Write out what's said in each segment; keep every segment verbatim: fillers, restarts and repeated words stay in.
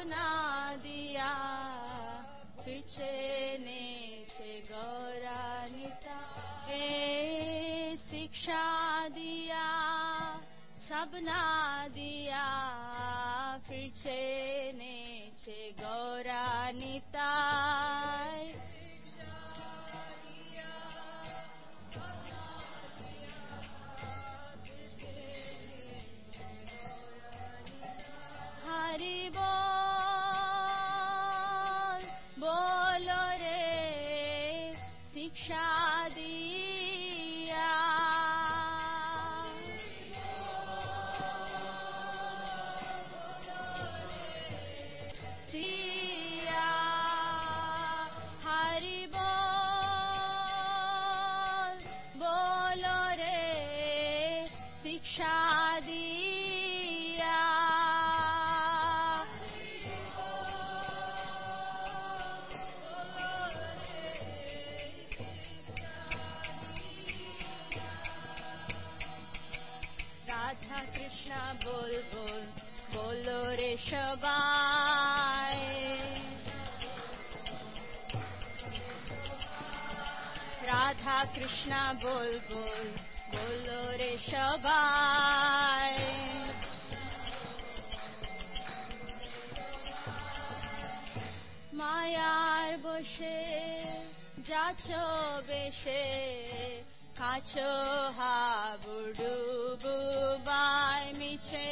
না দিয়া ফিরছে নেছে গৌরানিতা এ শিক্ষা দিয়া সব না দিয়া ফিরছে নেছে গৌরানিতায় হরি বল বলো রে শিক্ষা দিয়া সিয়া হরি বল বলো রে শিক্ষা দিয়া রাধা কৃষ্ণ বল বল বলো রে সবাই রাধা কৃষ্ণ বল বল বলো রে সবাই মায়ার বসে যাচ্ছো বেশে খাচ্ছো হাবুডুবু বাই মিছে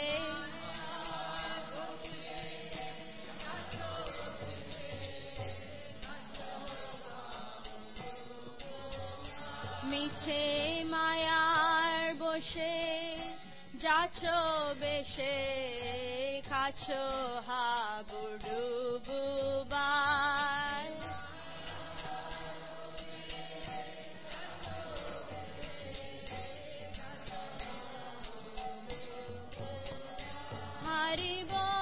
মিছে মায়ার বসে যাচ্ছো বেশে খাচ্ছো হাবুডুবু বাই হরি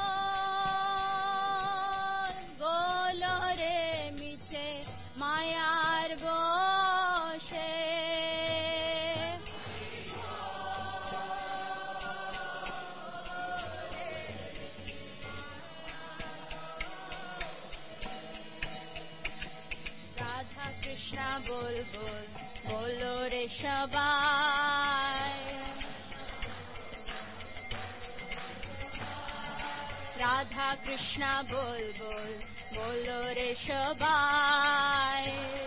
বল বলো রে মিছে মায়ার বসে রাধা কৃষ্ণ বল বল বলো রে সবাই রাধা কৃষ্ণ বল বল বলো রে সবাই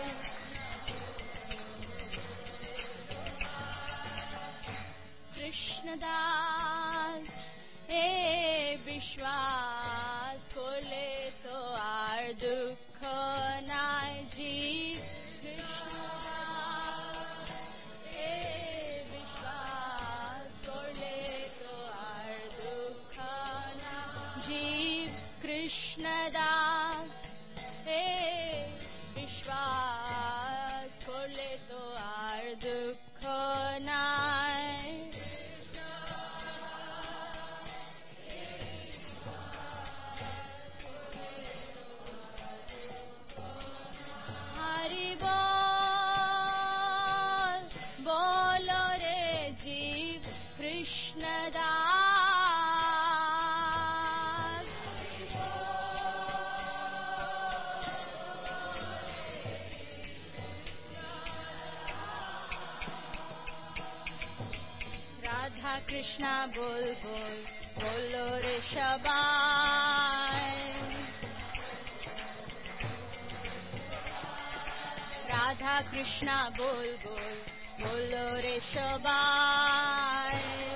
কৃষ্ণদাস এ বিশ্বাস করলে তো আর দুঃখ নাই জীব এ বিশ্বাস করলে তো আর দুঃখ জীব কৃষ্ণদাস হে বিশ্বাস করলে তো আর দুঃখ নাই হরি বল বলো রে জীব কৃষ্ণদাস রাধা কৃষ্ণ বল বল বলো রে সবাই রাধা কৃষ্ণ বল বল বলো রে সবাই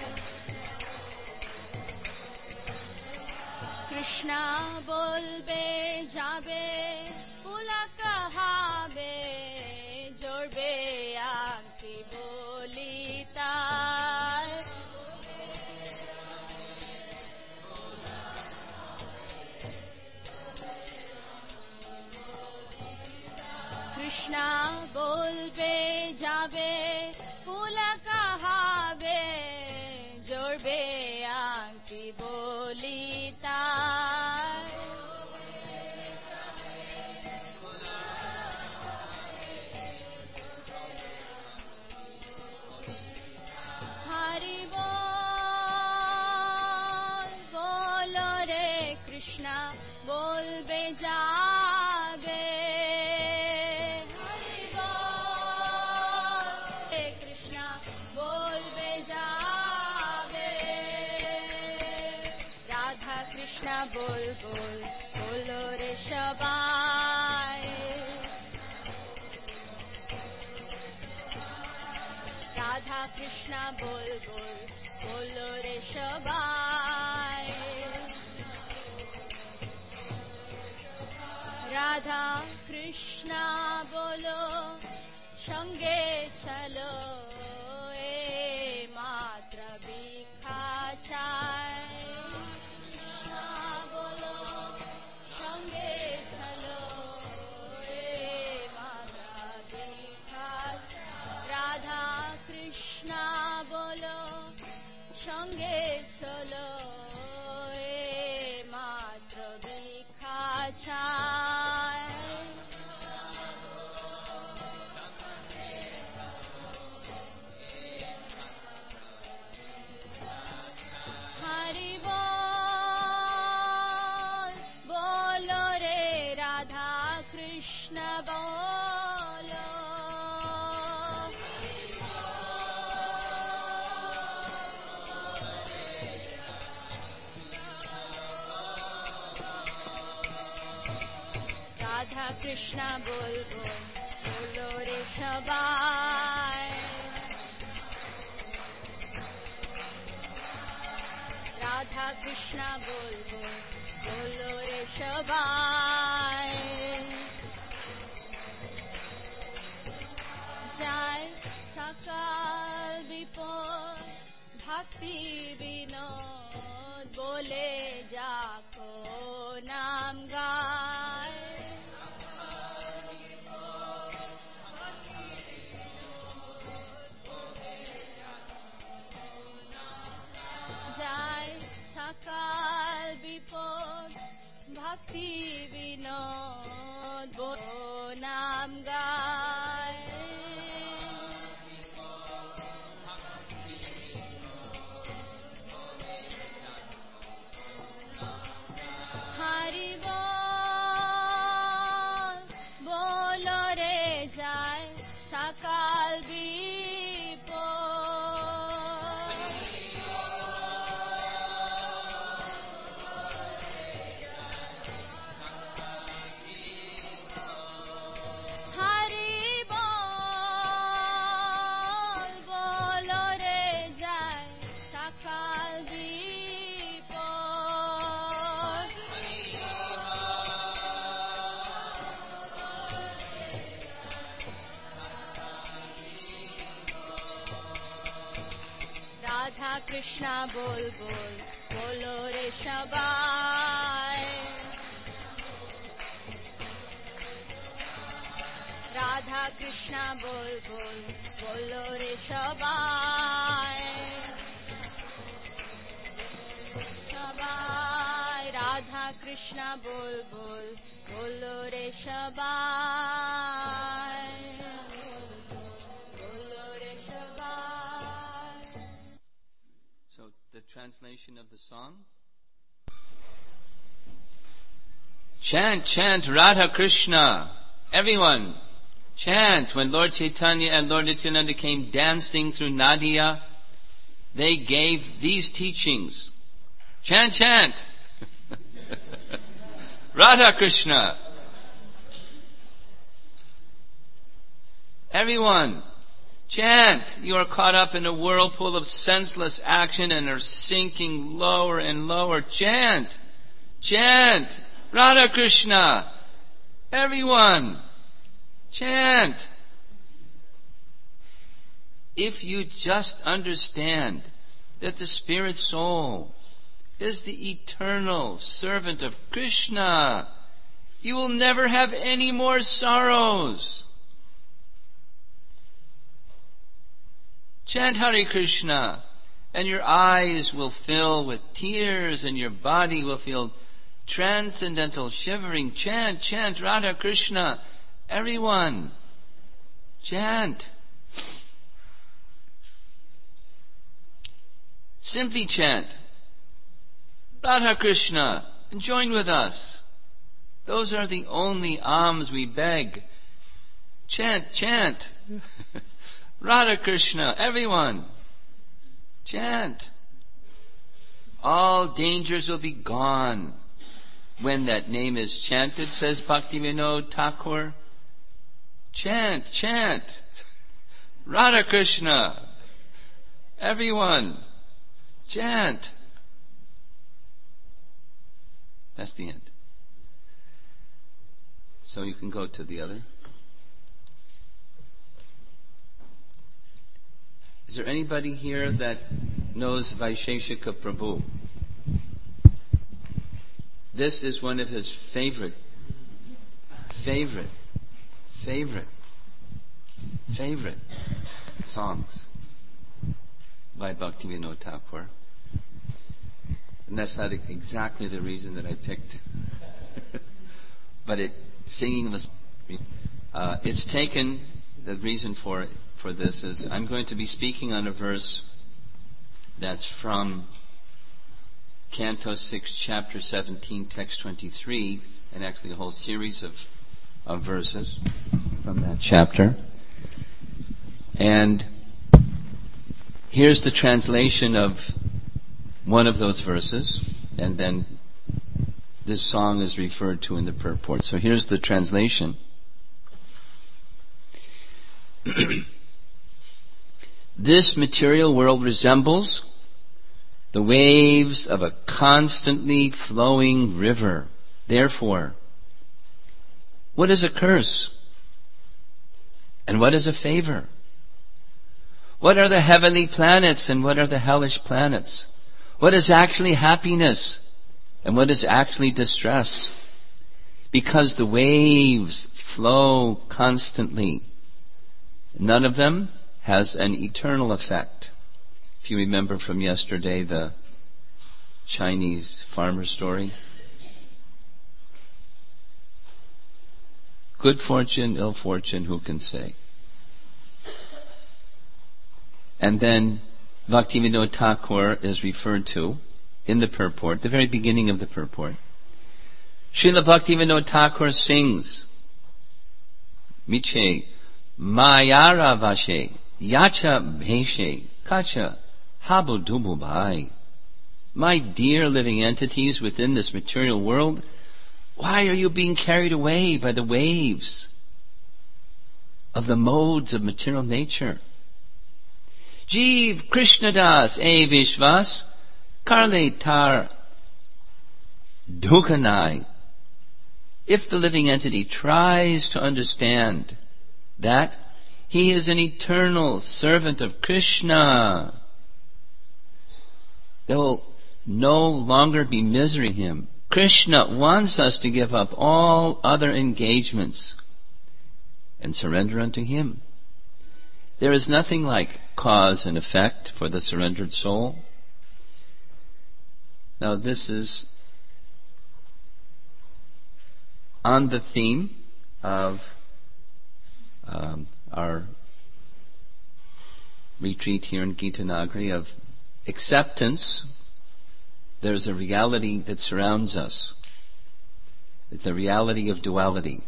কৃষ্ণ বলবে যাবে পুলক হবে জড়বে আঁকি বলি তার কৃষ্ণ বলবে যাবে পুলক হবে জড়বে আঁকি বলি তার হরি বল বলো রে কৃষ্ণ बोल बोलो रे सबाई राधा कृष्णा बोल बोल बोलो रे सबाई राधा कृष्णा बोलो संगे चलो ए मात्र भिक्षा चाय बोलो संगे चलो ए मात्र भिक्षा राधा कृष्णा बोलो संगे चलो ए मात्र भिक्षा चाय हरि बोल बोलो रे राधा कृष्ण बोलो राधा कृष्ण बोल बोल बोलो रे सबाई राधा कृष्णा बोल बोल बोलो रे सबाई जय सकाल विपोल भक्ति विनोद बोले जाको नाम गाय जय सकाल विपोल भक्ति विनोद बोलो नाम गाय हरि बोल बोलो रे जय सकाल विपोल हरि बोल बोलो रे जय सकाल विपोल राधा कृष्णा बोल बोल बोलो रे सबाई राधा कृष्णा बोल बोल बोलो रे सबाई सबाई राधा कृष्णा बोल बोल बोलो रे सबाई बोलो रे सबाई So the translation of the song. Chant, chant Radha Krishna. Everyone, chant. When Lord Chaitanya and Lord Nityananda came dancing through Nadia, they gave these teachings. Chant, chant. Radha Krishna. Everyone, chant. You are caught up in a whirlpool of senseless action and are sinking lower and lower. Chant. Chant. Radha Krishna. Everyone, chant. If you just understand that the spirit soul is the eternal servant of Krishna, you will never have any more sorrows. Chant Hare Krishna, and your eyes will fill with tears, and your body will feel transcendental shivering. Chant, chant Radha Krishna. Everyone, chant. Simply chant Radha Krishna and join with us. Those are the only alms we beg. Chant, chant. Radha Krishna, everyone, chant. All dangers will be gone. when that name is chanted, says Bhaktivinoda Thakur. Chant, chant. Radha Krishna. Everyone, chant. That's the end. So you can go to the other. Is there anybody here that knows Vaisheshika Prabhu? This is one of his favorite, favorite, favorite, favorite songs by Bhaktivinoda Thakur. And that's not exactly the reason that I picked. But it, singing the, uh, it's taken, the reason for it, for this is I'm going to be speaking on a verse that's from Canto six, Chapter seventeen, Text twenty-three, and actually a whole series of, of verses from that chapter. And here's the translation of one of those verses, and then this song is referred to in the purport. So here's the translation. This material world resembles the waves of a constantly flowing river. Therefore, what is a curse? And what is a favor? What are the heavenly planets and what are the hellish planets? What is actually happiness and what is actually distress? Because the waves flow constantly. None of them has an eternal effect. If you remember from yesterday the Chinese farmer story. Good fortune, ill fortune, who can say? And then Bhaktivinoda Thakur is referred to in the purport, the very beginning of the purport. Srila Bhaktivinoda Thakur sings, Miche, Mayara Vashe, Yacha Bheshe, Kacha, Habu Dubu Bhai. My dear living entities within this material world, why are you being carried away by the waves of the modes of material nature? Jeev Krishnadas e Vishvas Karle Tar Dukhanai. If the living entity tries to understand that he is an eternal servant of Krishna, there will no longer be misery in him. Krishna wants us to give up all other engagements and surrender unto him. There is nothing like cause and effect for the surrendered soul. Now this is on the theme of um, our retreat here in Gita Nagari of acceptance. There's a reality that surrounds us. It's the reality of duality.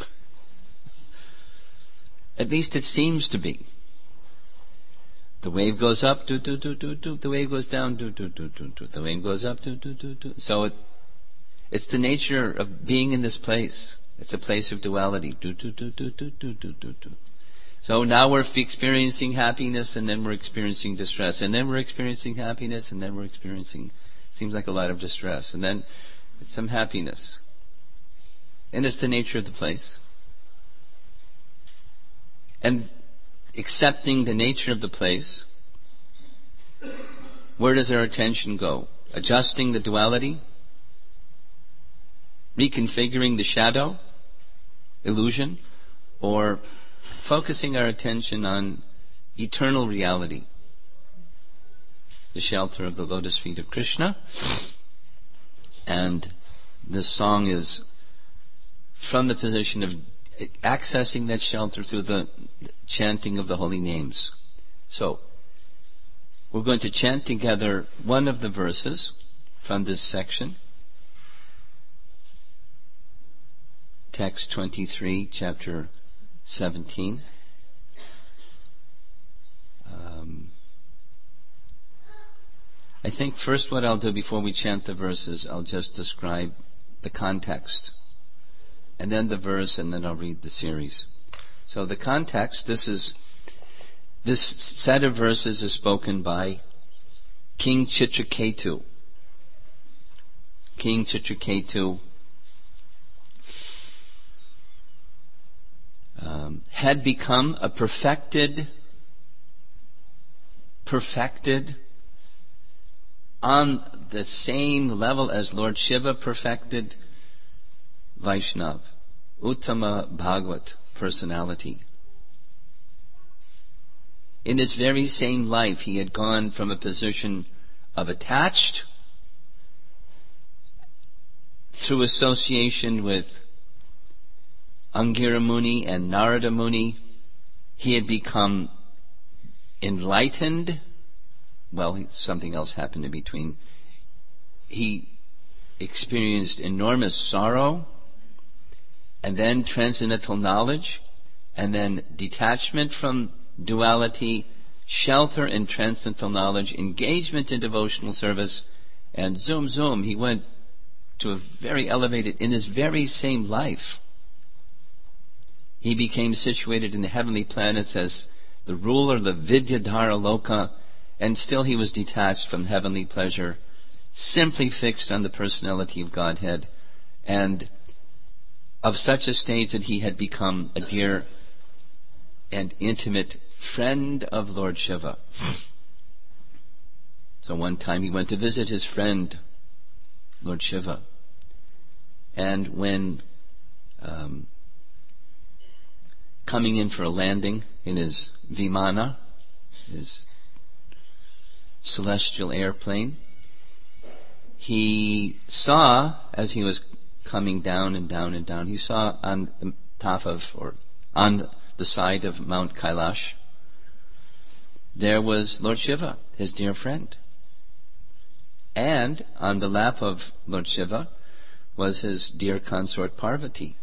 At least it seems to be. The wave goes up, do, do, do, do, do. The wave goes down, do, do, do, do, do. The wave goes up, do, do, do, do. So it, it's the nature of being in this place. It's a place of duality. Do, do, do, do, do, do, do, do, do. So now we're experiencing happiness, and then we're experiencing distress, and then we're experiencing happiness, and then we're experiencing, seems like a lot of distress, and then some happiness. And it's the nature of the place. And accepting the nature of the place, where does our attention go? Adjusting the duality? Reconfiguring the shadow, illusion? Or focusing our attention on eternal reality, the shelter of the lotus feet of Krishna? And this song is from the position of accessing that shelter through the chanting of the holy names. So, we're going to chant together one of the verses from this section. Text twenty-three, chapter seventeen. Um, I think first what I'll do before we chant the verses, I'll just describe the context, and then the verse, and then I'll read the series. So the context, this is, this set of verses is spoken by King Chitraketu. King Chitraketu um, had become a perfected, perfected, on the same level as Lord Shiva perfected, Vaishnav, Uttama Bhagavat personality. In his very same life, he had gone from a position of attached, through association with Angira Muni and Narada Muni, he had become enlightened. Well, something else happened in between. He experienced enormous sorrow, and then transcendental knowledge, and then detachment from duality, shelter in transcendental knowledge, engagement in devotional service, and zoom, zoom, he went to a very elevated, in his very same life, he became situated in the heavenly planets as the ruler of the Vidyadhara Loka, and still he was detached from heavenly pleasure, simply fixed on the personality of Godhead, and of such a state that he had become a dear and intimate friend of Lord Shiva. So one time he went to visit his friend, Lord Shiva. And when um, coming in for a landing in his Vimana, his celestial airplane, he saw, as he was coming down and down and down, he saw on the top of, or on the side of Mount Kailash, there was Lord Shiva, his dear friend. And on the lap of Lord Shiva was his dear consort Parvati.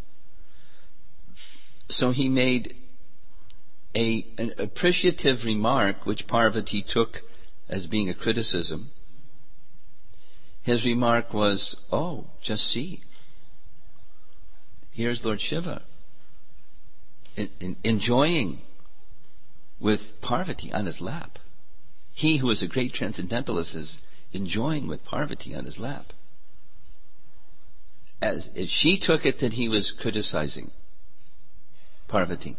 So he made a, an appreciative remark, which Parvati took as being a criticism. His remark was, oh, just see. Here's Lord Shiva in, in, enjoying with Parvati on his lap. He who is a great transcendentalist is enjoying with Parvati on his lap. As, as she took it that he was criticizing Parvati,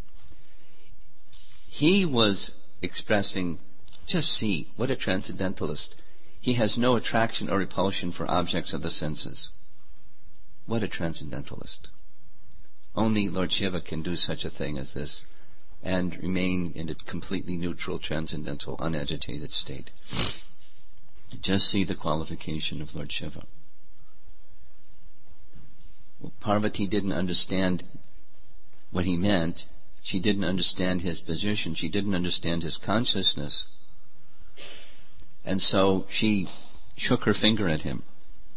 he was expressing, just see, what a transcendentalist. He has no attraction or repulsion for objects of the senses. What a transcendentalist. Only Lord Shiva can do such a thing as this and remain in a completely neutral, transcendental, unagitated state. Just see the qualification of Lord Shiva. Well, Parvati didn't understand what he meant. She didn't understand his position. She didn't understand his consciousness. And so she shook her finger at him.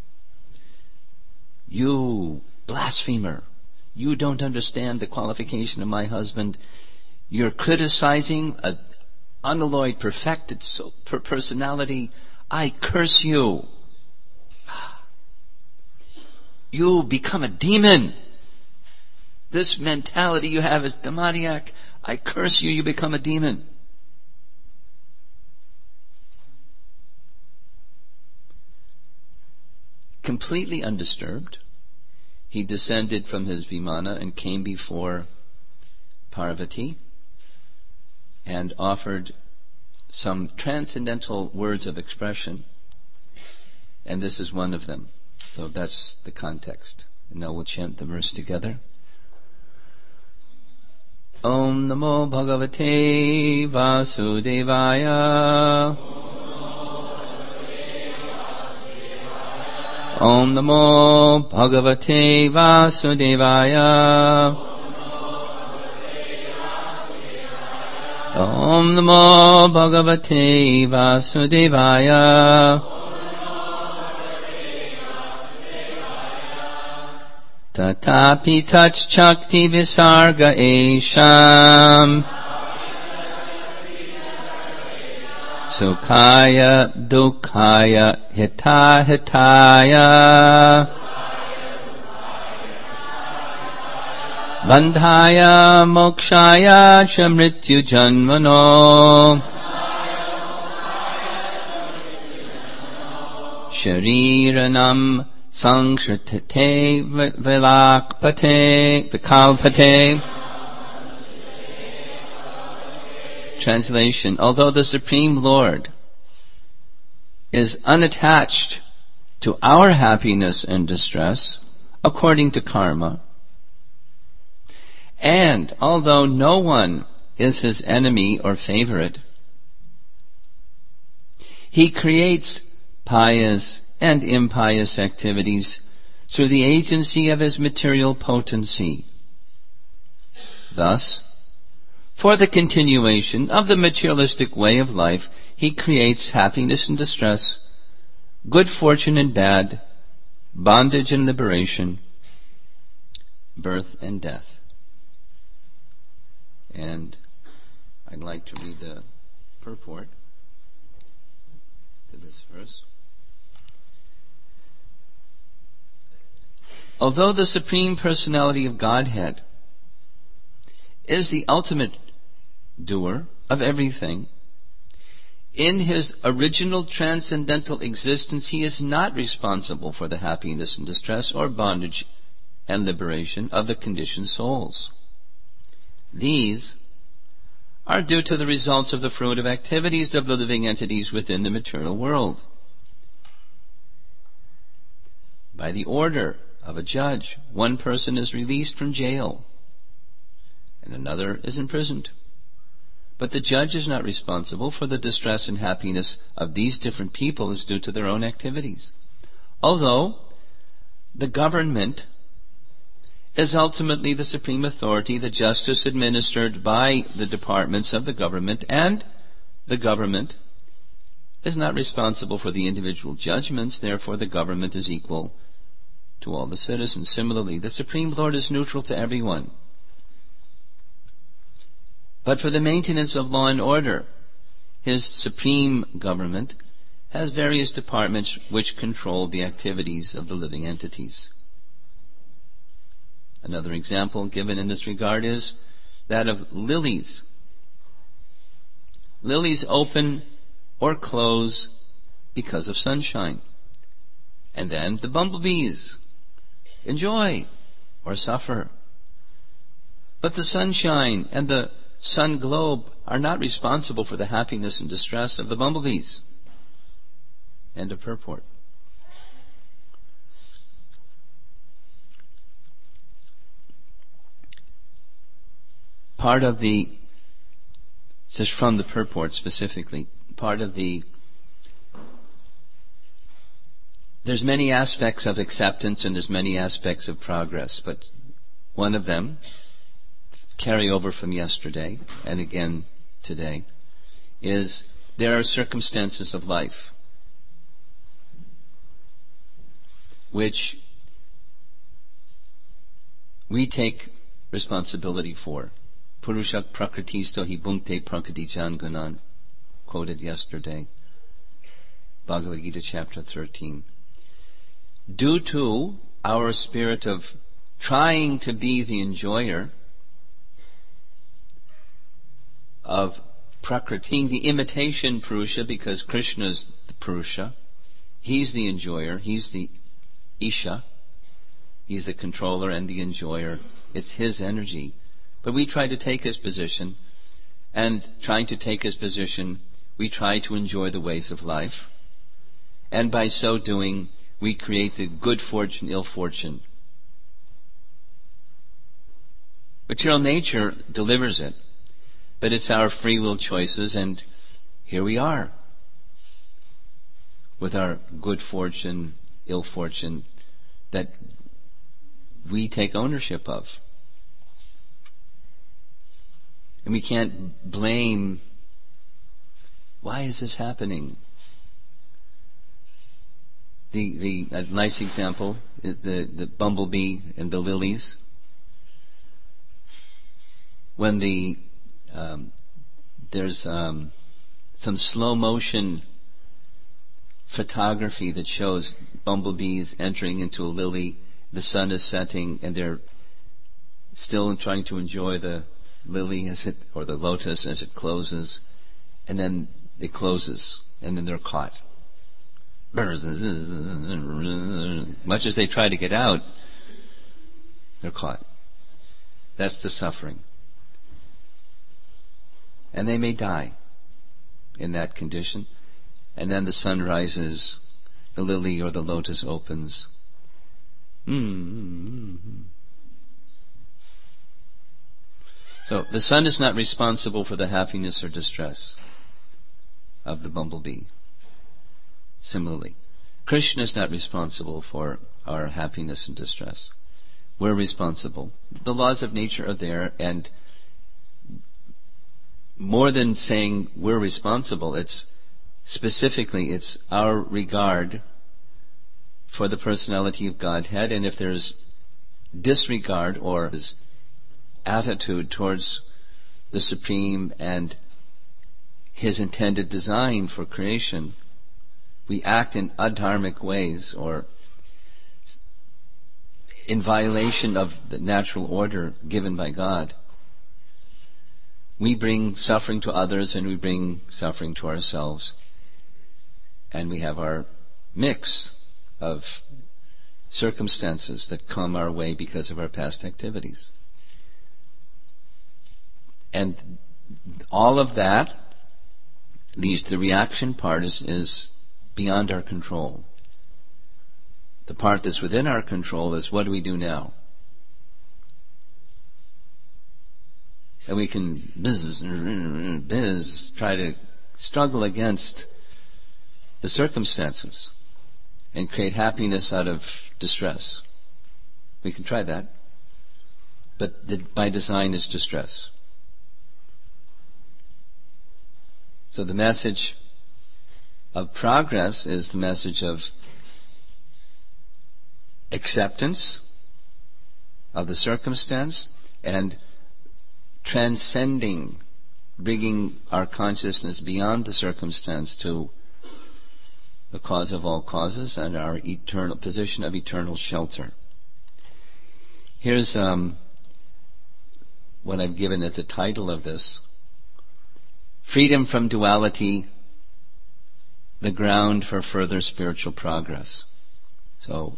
You blasphemer! You don't understand the qualification of my husband. You're criticizing an unalloyed, perfected personality. I curse you. You become a demon. This mentality you have is demoniac. I curse you, you become a demon. Completely undisturbed, he descended from his Vimana and came before Parvati and offered some transcendental words of expression, and this is one of them. So that's the context. And now we'll chant the verse together. Om Namo Bhagavate Vasudevaya. Om Namo Bhagavate Vasudevaya. Om Namo Bhagavate Vasudevaya. Tatapi Tach Chakti Visarga Esham Sukhaya Dukhaya Hita Hitaya Bandhaya mokshaya cha mrityu janmano Shariranam sangshrtate vilakpate vikalpate. Translation: although the Supreme Lord is unattached to our happiness and distress according to karma, and although no one is his enemy or favorite, he creates pious and impious activities through the agency of his material potency. Thus, for the continuation of the materialistic way of life, he creates happiness and distress, good fortune and bad, bondage and liberation, birth and death. And I'd like to read the purport to this verse. Although the Supreme Personality of Godhead is the ultimate doer of everything, in his original transcendental existence he is not responsible for the happiness and distress or bondage and liberation of the conditioned souls. These are due to the results of the fruitive activities of the living entities within the material world. By the order of a judge, one person is released from jail and another is imprisoned. But the judge is not responsible for the distress and happiness of these different people as due to their own activities. Although the government is ultimately the supreme authority, the justice administered by the departments of the government, and the government is not responsible for the individual judgments, therefore the government is equal to all the citizens. Similarly, the Supreme Lord is neutral to everyone. But for the maintenance of law and order, his supreme government has various departments which control the activities of the living entities. Another example given in this regard is that of lilies. Lilies open or close because of sunshine. And then the bumblebees enjoy or suffer. But the sunshine and the sun globe are not responsible for the happiness and distress of the bumblebees. End of purport. Part of the, just from the purport specifically, part of the, there's many aspects of acceptance and there's many aspects of progress, but one of them, carry over from yesterday and again today, is there are circumstances of life which we take responsibility for. Purushak prakritisto hi bhunkte prakritijan gunan, quoted yesterday, Bhagavad Gita chapter thirteen. Due to our spirit of trying to be the enjoyer of prakriti, the imitation Purusha, because Krishna's the Purusha, he's the enjoyer, he's the Isha, he's the controller and the enjoyer, it's his energy. But we try to take his position, and trying to take his position, we try to enjoy the ways of life. And by so doing, we create the good fortune, ill fortune. Material nature delivers it, but it's our free will choices, and here we are, with our good fortune, ill fortune, that we take ownership of. And we can't blame, why is this happening? The the a nice example is the, the bumblebee and the lilies. When the um, there's um, some slow motion photography that shows bumblebees entering into a lily, the sun is setting, and they're still trying to enjoy the lily as it, or the lotus as it closes, and then it closes, and then they're caught. Much as they try to get out, they're caught. That's the suffering. And they may die in that condition, and then the sun rises, the lily or the lotus opens. Mm-hmm. So the sun is not responsible for the happiness or distress of the bumblebee. Similarly, Krishna is not responsible for our happiness and distress. We're responsible. The laws of nature are there, and more than saying we're responsible, it's specifically, it's our regard for the personality of Godhead, and if there's disregard or attitude towards the Supreme and His intended design for creation, we act in adharmic ways or in violation of the natural order given by God. We bring suffering to others and we bring suffering to ourselves. And we have our mix of circumstances that come our way because of our past activities. And all of that, these, the reaction part is, is beyond our control. The part that's within our control is, what do we do now? And we can biz, biz, try to struggle against the circumstances and create happiness out of distress. We can try that. But the, by design is distress. So the message of progress is the message of acceptance of the circumstance and transcending, bringing our consciousness beyond the circumstance to the cause of all causes and our eternal position of eternal shelter. Here's um, what I've given as the title of this: Freedom from Duality, the Ground for Further Spiritual Progress. So,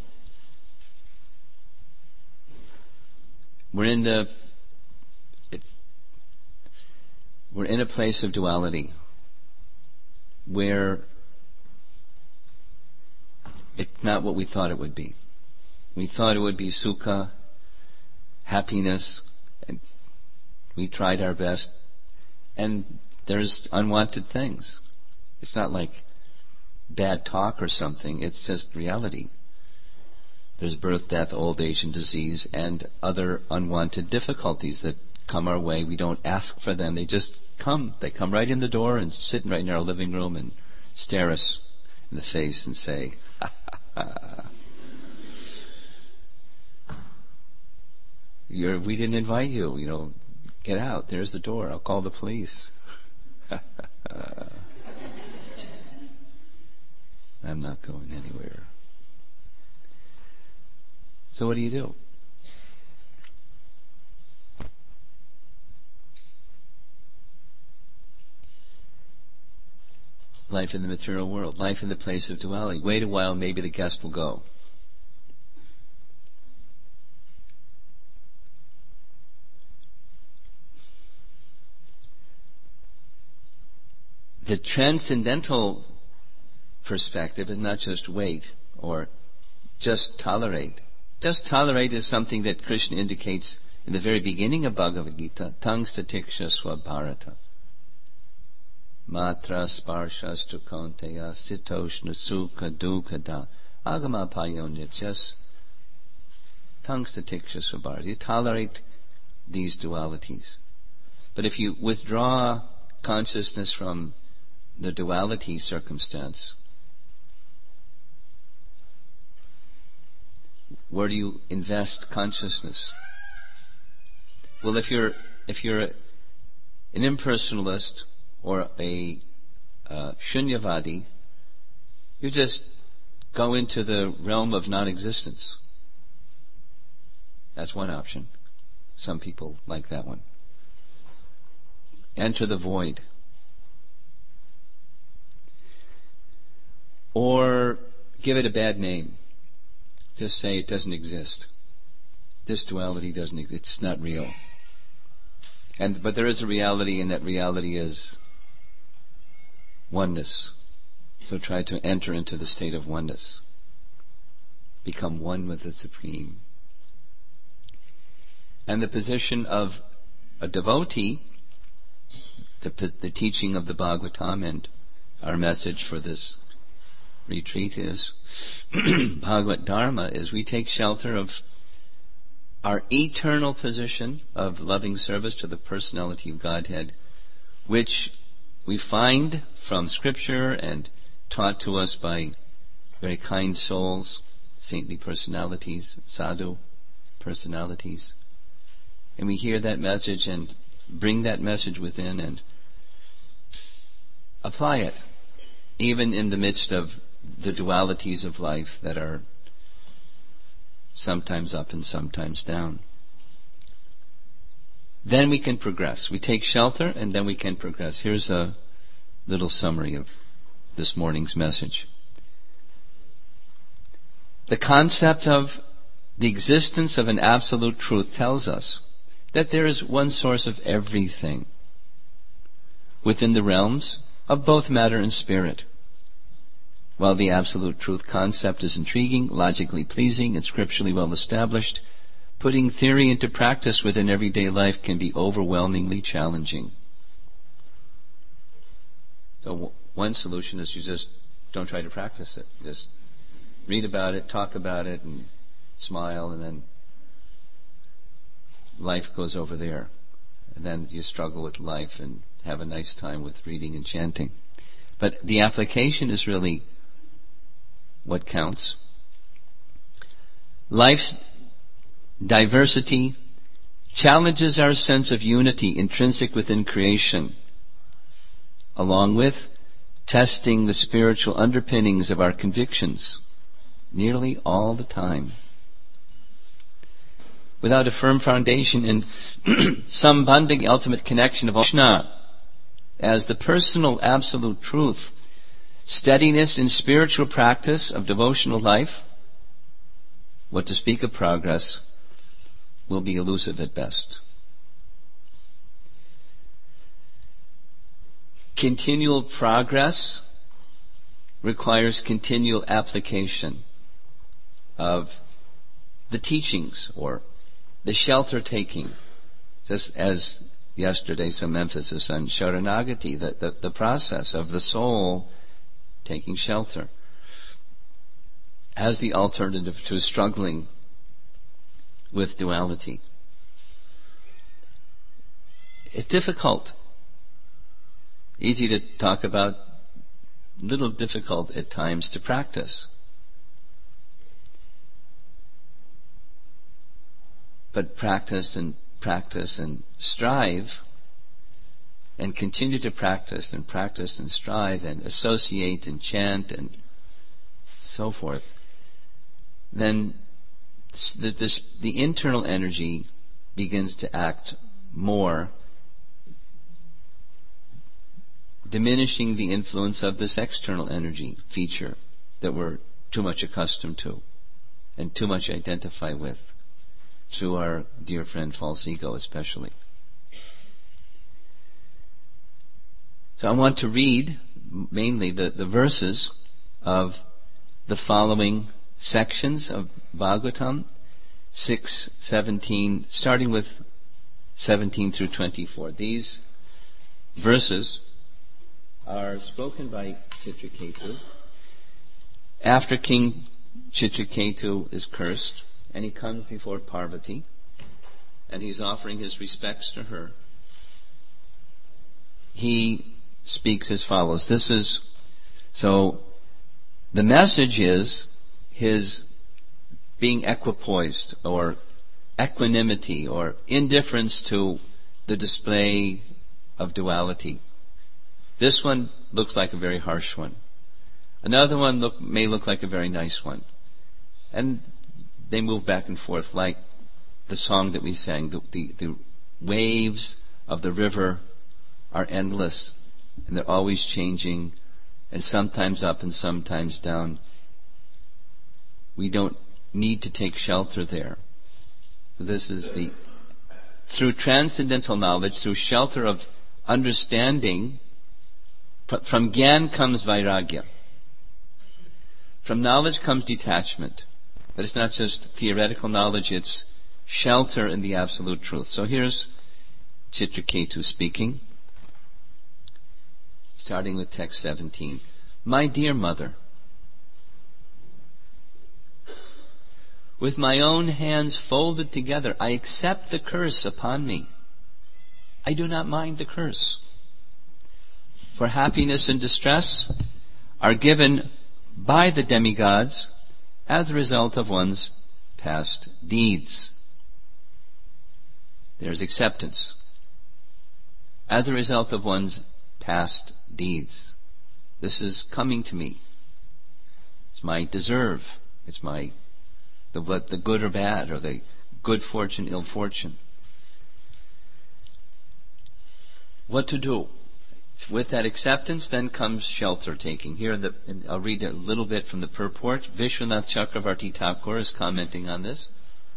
we're in the, it, we're in a place of duality where it's not what we thought it would be. We thought it would be sukha, happiness, and we tried our best, and there's unwanted things. It's not like bad talk or something, it's just reality. There's birth, death, old age, and disease, and other unwanted difficulties that come our way. We don't ask for them, they just come. They come right in the door and sit right in our living room and stare us in the face and say, ha ha ha. You're, we didn't invite you, you know, get out, there's the door, I'll call the police. I'm not going anywhere. So what do you do? Life in the material world, life in the place of duality. Wait a while, maybe the guest will go. The transcendental perspective is not just wait or just tolerate. Just tolerate is something that Krishna indicates in the very beginning of Bhagavad Gita. Tang satikshasva bharata. Matra sparshas kaunteya sitoshna sukha dukha da. Agama payonya. Just tang satikshasva bharata. You tolerate these dualities. But if you withdraw consciousness from the duality circumstance, where do you invest consciousness? Well, if you're if you're an impersonalist or a uh, shunyavadi, you just go into the realm of non-existence. That's one option. Some people like that one. Enter the void. Or give it a bad name. Just say it doesn't exist. This duality doesn't exist. It's not real. And but there is a reality, and that reality is oneness. So try to enter into the state of oneness. Become one with the Supreme. And the position of a devotee, the, the teaching of the Bhagavatam, and our message for this retreat is Bhagavad Dharma, is we take shelter of our eternal position of loving service to the personality of Godhead, which we find from Scripture and taught to us by very kind souls, saintly personalities, sadhu personalities. And we hear that message and bring that message within and apply it, even in the midst of the dualities of life that are sometimes up and sometimes down. Then we can progress. We take shelter and then we can progress. Here's a little summary of this morning's message. The concept of the existence of an absolute truth tells us that there is one source of everything within the realms of both matter and spirit. While the absolute truth concept is intriguing, logically pleasing, and scripturally well established, putting theory into practice within everyday life can be overwhelmingly challenging. So w- one solution is you just don't try to practice it. Just read about it, talk about it, and smile, and then life goes over there. And then you struggle with life and have a nice time with reading and chanting. But the application is really what counts. Life's diversity challenges our sense of unity intrinsic within creation, along with testing the spiritual underpinnings of our convictions nearly all the time. Without a firm foundation in Sambandha, ultimate connection of Krishna as the personal absolute truth, steadiness in spiritual practice of devotional life, what to speak of progress, will be elusive at best. Continual progress requires continual application of the teachings or the shelter taking, just as yesterday some emphasis on Sharanagati, the, the, the process of the soul taking shelter as the alternative to struggling with duality. It's difficult. Easy to talk about, little difficult at times to practice. But practice and practice and strive and continue to practice and practice and strive and associate and chant and so forth, then the, this, the internal energy begins to act more, diminishing the influence of this external energy feature that we're too much accustomed to and too much identify with, through our dear friend false ego especially. So I want to read mainly the, the verses of the following sections of Bhagavatam, six, seventeen, starting with seventeen through twenty-four. These verses are spoken by Chitraketu after King Chitraketu is cursed, and he comes before Parvati, and he's offering his respects to her. He speaks as follows. This is, so the message is his being equipoised, or equanimity, or indifference to the display of duality. This one looks like a very harsh one. Another one look, may look like a very nice one. And they move back and forth like the song that we sang, the, the, the waves of the river are endless, and they're always changing, and sometimes up and sometimes down. We don't need to take shelter there. So this is the, through transcendental knowledge, through shelter of understanding, from Gyan comes Vairagya. From knowledge comes detachment. But it's not just theoretical knowledge, it's shelter in the absolute truth. So here's Chitraketu speaking, starting with text seventeen. My dear mother, with my own hands folded together, I accept the curse upon me. I do not mind the curse. For happiness and distress are given by the demigods as a result of one's past deeds. There's acceptance. As a result of one's past deeds. This is coming to me. It's my deserve. It's my, the, what, the good or bad, or the good fortune, ill fortune. What to do? With that acceptance, then comes shelter taking. Here, in the, in, I'll read a little bit from the purport. Vishwanath Chakravarti Thakur is commenting on this.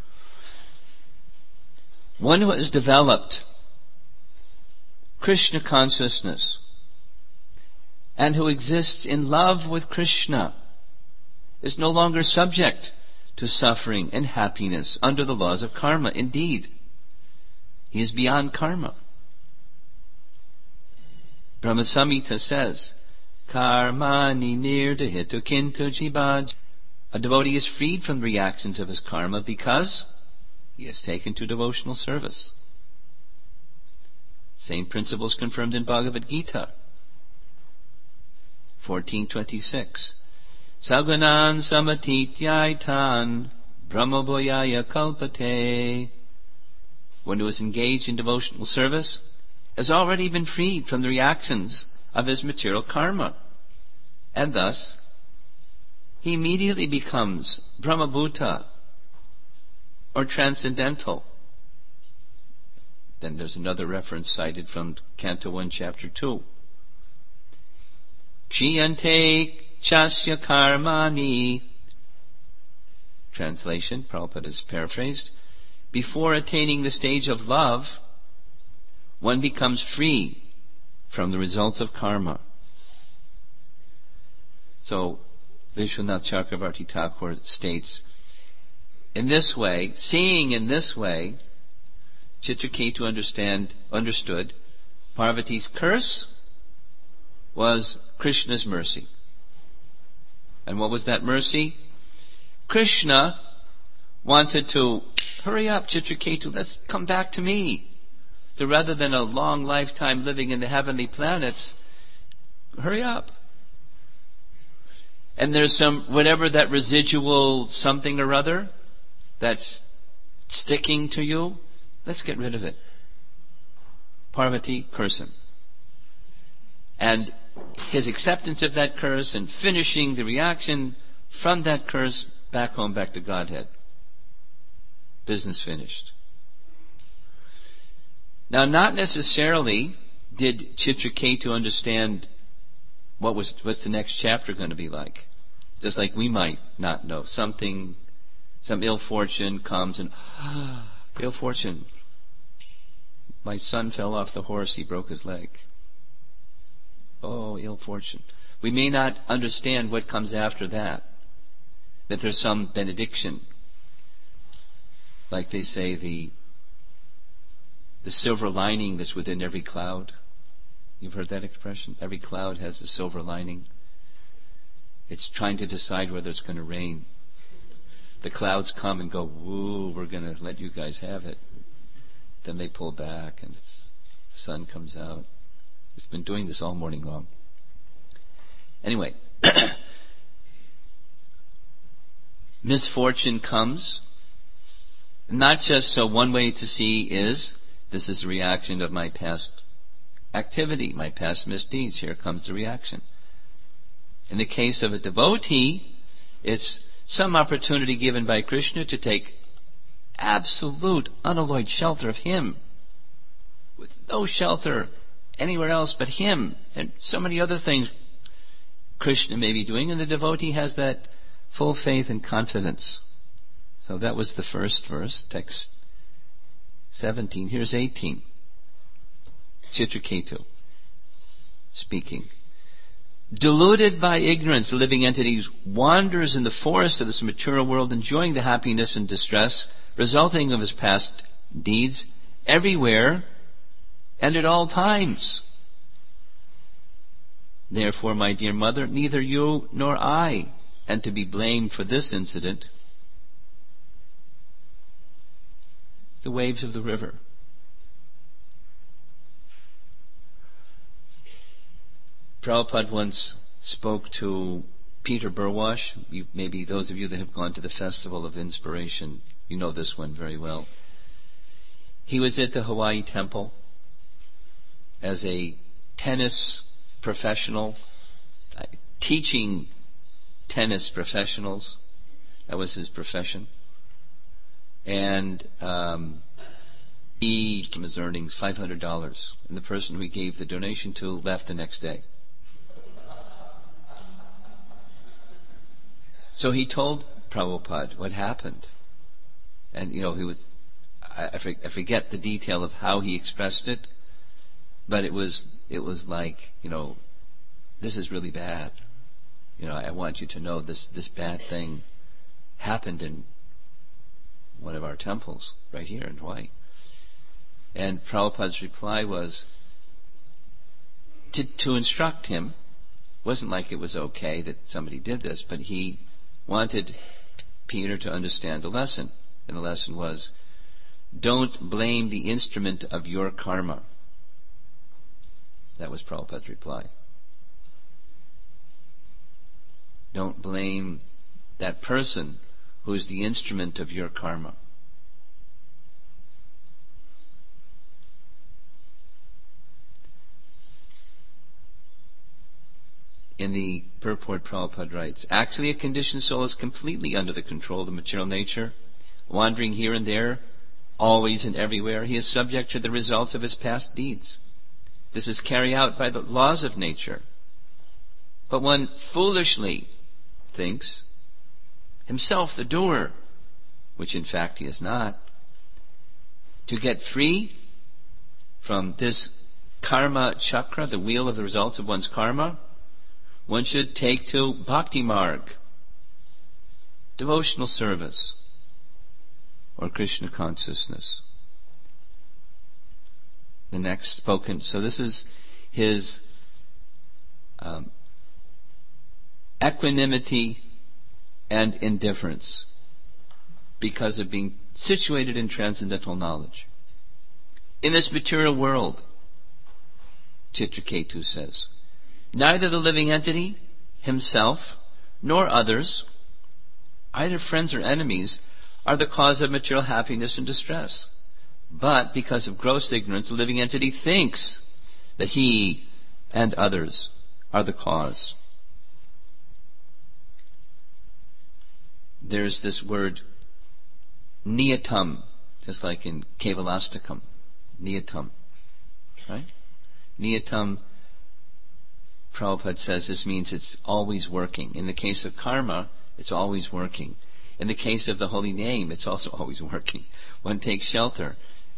One who has developed Krishna consciousness and who exists in love with Krishna is no longer subject to suffering and happiness under the laws of karma. Indeed, he is beyond karma. Brahma Samhita says, Karmani nirdahitu kintu jibaj. A devotee is freed from the reactions of his karma because he is taken to devotional service. Same principles confirmed in Bhagavad Gita fourteen twenty-six. Sagunan samatityaitan brahmabhoyaya kalpate. One who is engaged in devotional service has already been freed from the reactions of his material karma, and thus he immediately becomes brahmabhuta, or transcendental. Then there's another reference cited from Canto one, Chapter two. Kshiyante chasya karmani. Translation, Prabhupada is paraphrased. Before attaining the stage of love, one becomes free from the results of karma. So, Vishwanath Chakravarti Thakur states, in this way, seeing in this way, Chitraketu understand, understood Parvati's curse was Krishna's mercy. And what was that mercy? Krishna wanted to, hurry up, Chitraketu, let's come back to me. So rather than a long lifetime living in the heavenly planets, hurry up. And there's some, whatever that residual something or other that's sticking to you, let's get rid of it. Parvati, curse him. And his acceptance of that curse and finishing the reaction from that curse back home, back to Godhead. Business finished. Now, not necessarily did Chitraketu understand what was what's the next chapter going to be like. Just like we might not know. Something, some ill fortune comes and, ah, ill fortune. My son fell off the horse, he broke his leg. Oh, ill fortune. We may not understand what comes after that. That there's some benediction. Like they say, the the silver lining that's within every cloud. You've heard that expression? Every cloud has a silver lining. It's trying to decide whether it's going to rain. The clouds come and go, woo, we're going to let you guys have it. Then they pull back and it's, the sun comes out. It's been doing this all morning long. Anyway, misfortune comes. Not just so one way to see is, this is a reaction of my past activity, my past misdeeds. Here comes the reaction. In the case of a devotee, it's some opportunity given by Krishna to take absolute, unalloyed shelter of Him, with no shelter anywhere else but Him, and so many other things Krishna may be doing, and the devotee has that full faith and confidence. So that was the first verse, text seventeen. Here's eighteen. Chitraketu speaking. Deluded by ignorance, the living entity wanders in the forest of this material world, enjoying the happiness and distress resulting of his past deeds everywhere and at all times. Therefore, my dear mother, neither you nor I am to be blamed for this incident. The waves of the river. Prabhupada once spoke to Peter Burwash. You, maybe those of you that have gone to the Festival of Inspiration, you know this one very well. He was at the Hawaii Temple as a tennis professional, uh, teaching tennis professionals. That was his profession. And um, he was earning five hundred dollars. And the person who he gave the donation to left the next day. So he told Prabhupada what happened. And, you know, he was, I, I forget the detail of how he expressed it, but it was, it was like, you know, this is really bad. You know, I want you to know this, this bad thing happened in one of our temples right here in Hawaii. And Prabhupada's reply was to, to instruct him. It wasn't like it was okay that somebody did this, but he wanted Peter to understand a lesson. And the lesson was, don't blame the instrument of your karma. That was Prabhupada's reply. Don't blame that person who is the instrument of your karma. In the purport, Prabhupada writes, actually a conditioned soul is completely under the control of the material nature, wandering here and there, always and everywhere. He is subject to the results of his past deeds. This is carried out by the laws of nature. But one foolishly thinks himself the doer, which in fact he is not. To get free from this karma chakra, the wheel of the results of one's karma, one should take to bhakti marg, devotional service, or Krishna consciousness. The next spoken, so this is his um, equanimity and indifference because of being situated in transcendental knowledge. In this material world, Chitraketu says, neither the living entity, himself, nor others, either friends or enemies, are the cause of material happiness and distress. But because of gross ignorance, the living entity thinks that he and others are the cause. There's this word niyatam, just like in Kevalastakam, niyatam, right? Niyatam, Prabhupada says this means it's always working. In the case of karma, it's always working. In the case of the holy name, it's also always working. One takes shelter,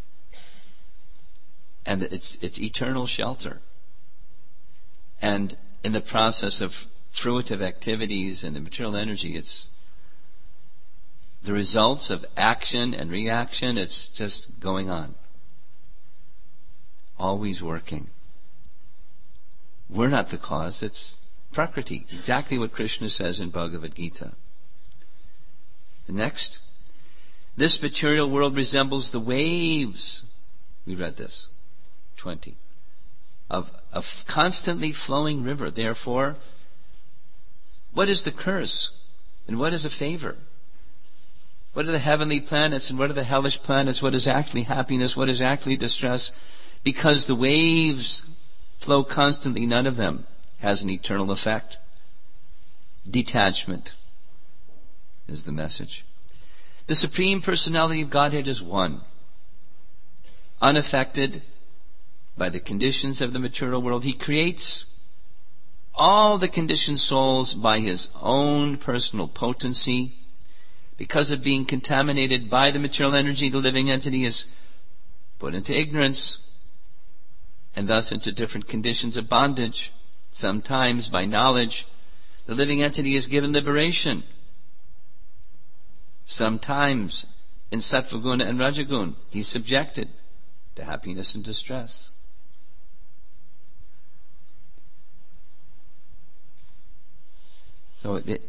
and it's it's eternal shelter. And in the process of fruitive activities and the material energy, it's the results of action and reaction, it's just going on. Always working. We're not the cause, it's Prakriti. Exactly what Krishna says in Bhagavad Gita. The next, this material world resembles the waves. We read this. twenty. Of a constantly flowing river. Therefore, what is the curse? And what is a favor? What are the heavenly planets and what are the hellish planets? What is actually happiness? What is actually distress? Because the waves flow constantly, none of them has an eternal effect. Detachment is the message. The Supreme Personality of Godhead is one, unaffected by the conditions of the material world. He creates all the conditioned souls by his own personal potency. Because of being contaminated by the material energy, the living entity is put into ignorance and thus into different conditions of bondage. Sometimes, by knowledge, the living entity is given liberation. Sometimes, in Sattvaguna and Rajaguna, he's subjected to happiness and distress. So the,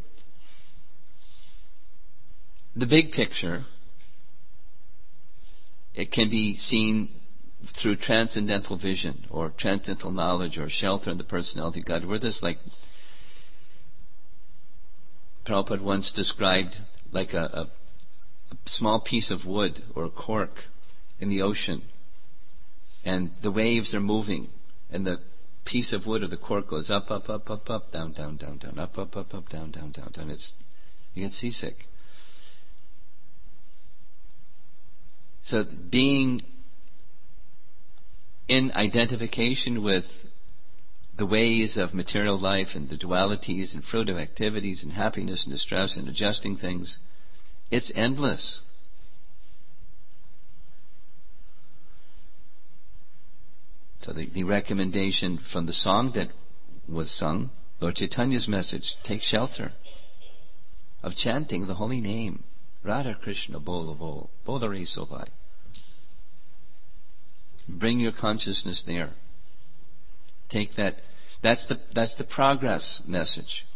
the big picture, it can be seen through transcendental vision or transcendental knowledge or shelter in the personality of God. We're this like Prabhupada once described like a, a, a small piece of wood or a cork in the ocean, and the waves are moving, and the piece of wood or the cork goes up, up, up, up, up, down, down, down, down, up, up, up, up, down, down, down, down. It's, you get seasick. So being in identification with the ways of material life and the dualities and fruitive activities and happiness and distress and adjusting things, it's endless. So the, the recommendation from the song that was sung, Lord Chaitanya's message, take shelter of chanting the holy name, Radha Krishna Bolo Bol, Bodhare Sovai. Bring your consciousness there. Take that. That's the that's the progress message.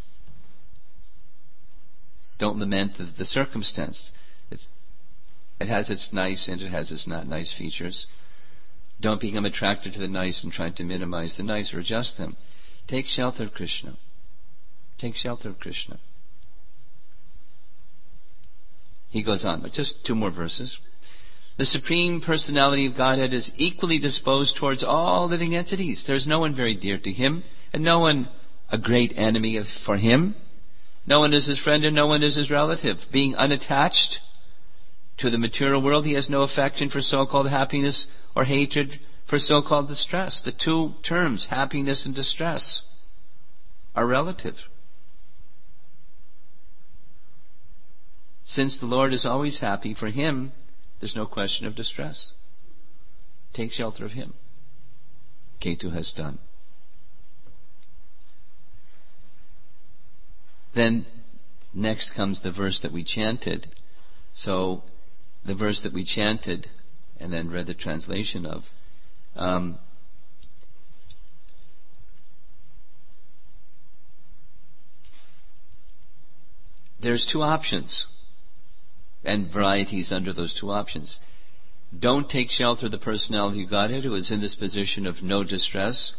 Don't lament the, the circumstance. It's, it has its nice and it has its not nice features. Don't become attracted to the nice and try to minimize the nice or adjust them. Take shelter of Krishna. Take shelter of Krishna. He goes on, but just two more verses. The Supreme Personality of Godhead is equally disposed towards all living entities. There's no one very dear to him, and no one a great enemy of, for him. No one is his friend, and no one is his relative. Being unattached to the material world, he has no affection for so-called happiness or hatred for so-called distress. The two terms, happiness and distress, are relative. Since the Lord is always happy, for him, there's no question of distress. Take shelter of him. Ketu has done. Then next comes the verse that we chanted. So the verse that we chanted and then read the translation of, um, there's two options and varieties under those two options. Don't take shelter of the personality of Godhead, who is in this position of no distress,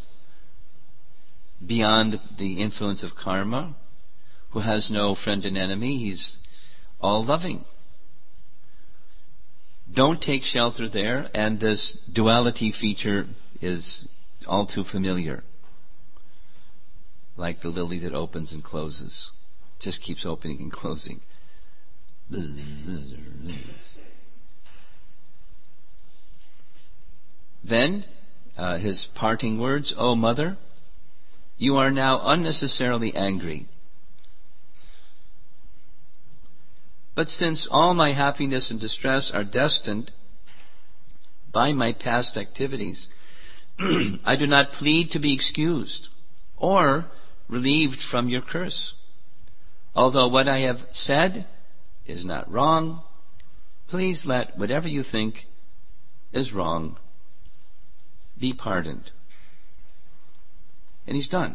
beyond the influence of karma, who has no friend and enemy, he's all loving. Don't take shelter there, and this duality feature is all too familiar. Like the lily that opens and closes. It just keeps opening and closing. Then, uh, his parting words, O Mother, you are now unnecessarily angry. But since all my happiness and distress are destined by my past activities, I do not plead to be excused or relieved from your curse. Although what I have said is not wrong, please let whatever you think is wrong be pardoned. And he's done.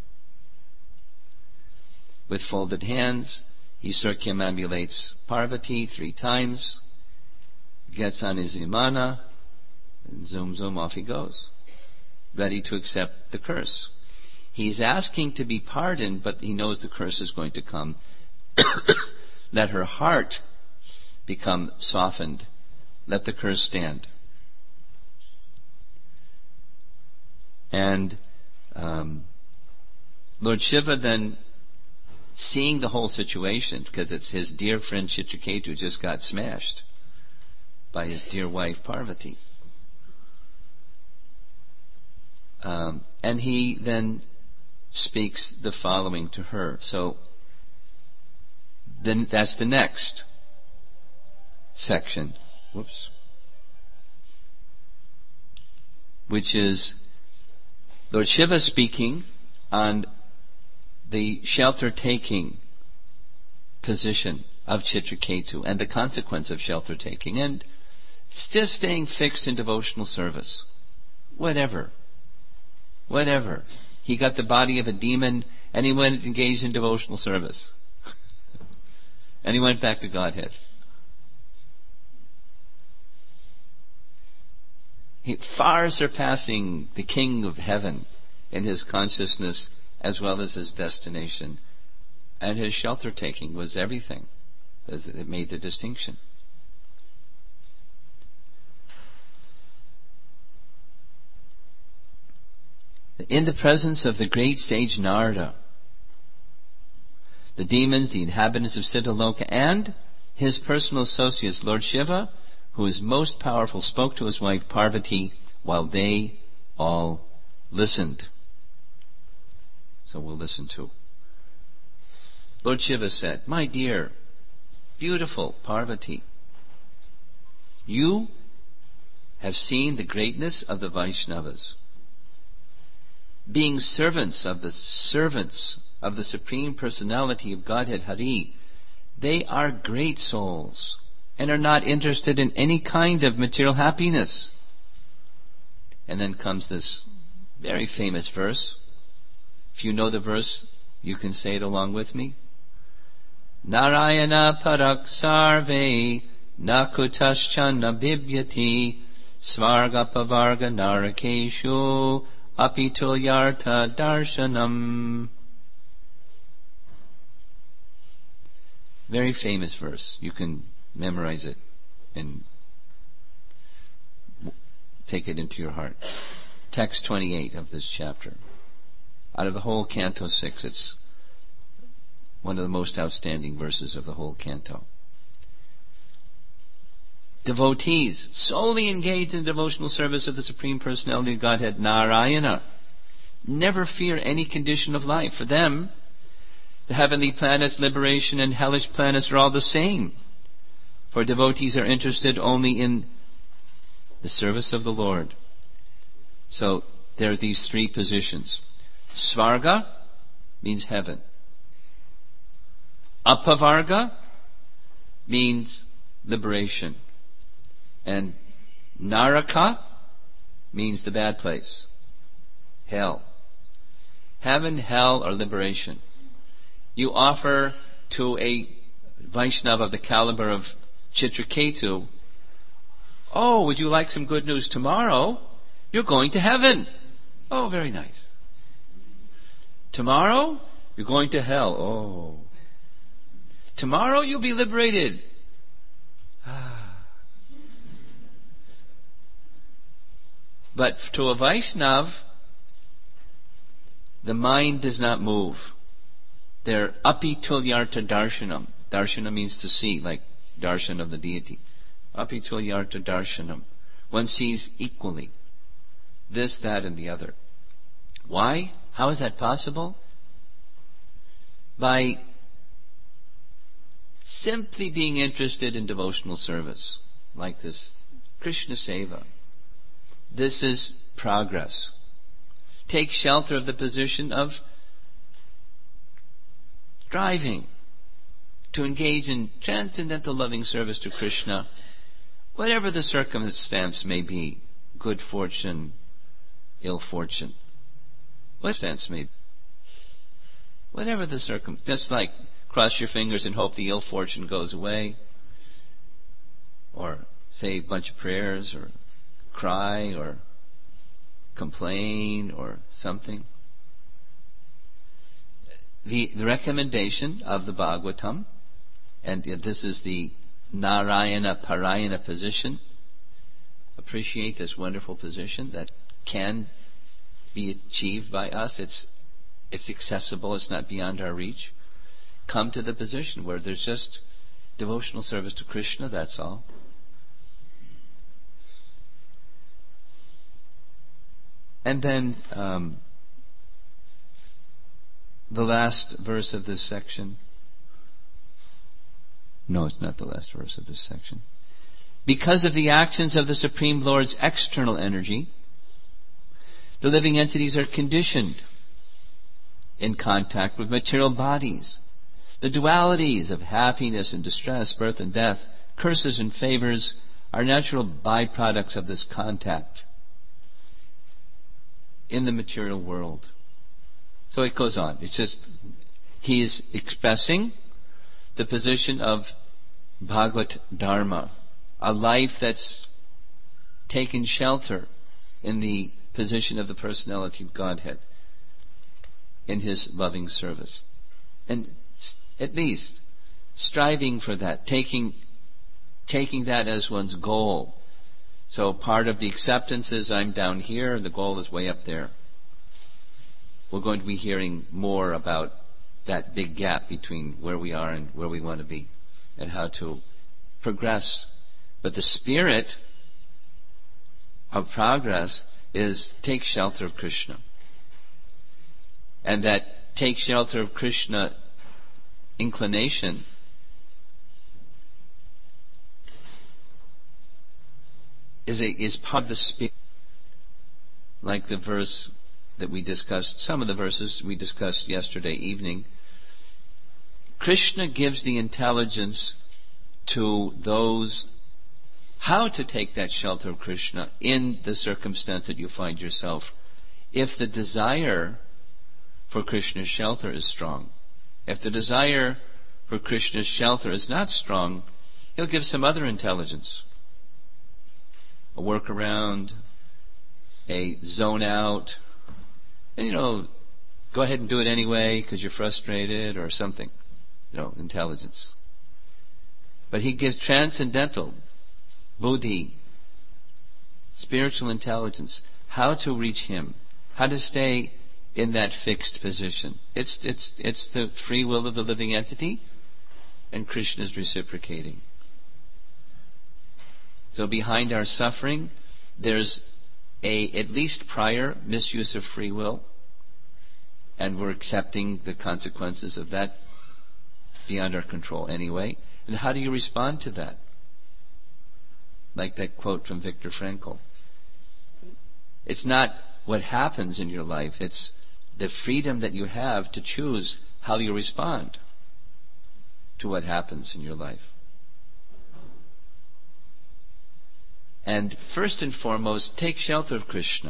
With folded hands, he circumambulates Parvati three times, gets on his vimana, and zoom, zoom, off he goes, ready to accept the curse. He's asking to be pardoned, but he knows the curse is going to come. Let her heart become softened. Let the curse stand. And um, Lord Shiva then seeing the whole situation, because it's his dear friend Chitraketu just got smashed by his dear wife Parvati. Um, and he then speaks the following to her. So then that's the next section. Whoops. Which is Lord Shiva speaking on the shelter-taking position of Chitraketu and the consequence of shelter-taking, and it's just staying fixed in devotional service. Whatever. Whatever. He got the body of a demon and he went engaged in devotional service. And he went back to Godhead. He, far surpassing the King of Heaven in his consciousness as well as his destination. And his shelter-taking was everything. It made the distinction. In the presence of the great sage Narada, the demons, the inhabitants of Siddhaloka, and his personal associates, Lord Shiva, who is most powerful, spoke to his wife Parvati while they all listened. So we'll listen to. Lord Shiva said, "My dear, beautiful Parvati, you have seen the greatness of the Vaishnavas. Being servants of the servants of the Supreme Personality of Godhead Hari, they are great souls and are not interested in any kind of material happiness." And then comes this very famous verse. If you know the verse, you can say it along with me. Narayana parak sarve nakutaschana bibyati svarga pavarga narakeshu apitulyartha darshanam. Very famous verse. You can memorize it and take it into your heart. Text twenty-eight of this chapter. Out of the whole Canto six, it's one of the most outstanding verses of the whole canto. Devotees solely engaged in devotional service of the Supreme Personality of Godhead, Narayana, never fear any condition of life. For them, the heavenly planets, liberation, and hellish planets are all the same. For devotees are interested only in the service of the Lord. So there are these three positions. Svarga means heaven. Apavarga means liberation. And Naraka means the bad place. Hell. Heaven, hell, or liberation. You offer to a Vaishnava of the caliber of Chitraketu, "Oh, would you like some good news tomorrow? You're going to heaven." "Oh, very nice." "Tomorrow, you're going to hell." "Oh." "Tomorrow, you'll be liberated." Ah. But to a Vaishnav, the mind does not move. They're api tulyartha darshanam. Darshana means to see, like darshan of the deity. Api tulyartha darshanam. One sees equally this, that, and the other. Why? How is that possible? By simply being interested in devotional service, like this Krishna Seva. This is progress. Take shelter of the position of striving to engage in transcendental loving service to Krishna, whatever the circumstance may be, good fortune, ill fortune, what stance may be. Whatever the circumstance, just like cross your fingers and hope the ill fortune goes away, or say a bunch of prayers, or cry, or complain, or something. The, the recommendation of the Bhagavatam, and this is the Narayana Parayana position. Appreciate this wonderful position that can be achieved by us. It's it's accessible. It's not beyond our reach. come to the position where there's just devotional service to Krishna, that's all. And then um, the last verse of this section. No, it's not the last verse of this section. Because of the actions of the Supreme Lord's external energy, the living entities are conditioned in contact with material bodies. The dualities of happiness and distress, birth and death, curses and favors are natural byproducts of this contact in the material world. So it goes on. It's just, he is expressing the position of Bhagavad Dharma, a life that's taken shelter in the position of the personality of Godhead in his loving service. And at least striving for that, taking taking that as one's goal. So part of the acceptance is I'm down here, the goal is way up there. We're going to be hearing more about that big gap between where we are and where we want to be and how to progress. But the spirit of progress is take shelter of Krishna. And that take shelter of Krishna inclination is a, is part of the spirit. Like the verse that we discussed, some of the verses we discussed yesterday evening. Krishna gives the intelligence to those how to take that shelter of Krishna in the circumstance that you find yourself. If the desire for Krishna's shelter is strong, if the desire for Krishna's shelter is not strong, he'll give some other intelligence. A workaround, a zone out, and you know, go ahead and do it anyway because you're frustrated or something. You know, intelligence. But he gives transcendental, buddhi, spiritual intelligence, how to reach him, how to stay in that fixed position. It's it's it's the free will of the living entity, and Krishna is reciprocating. So behind our suffering, there's a at least prior misuse of free will, and we're accepting the consequences of that beyond our control anyway. And how do you respond to that? Like that quote from Viktor Frankl. It's not what happens in your life, it's the freedom that you have to choose how you respond to what happens in your life. And first and foremost, take shelter of Krishna.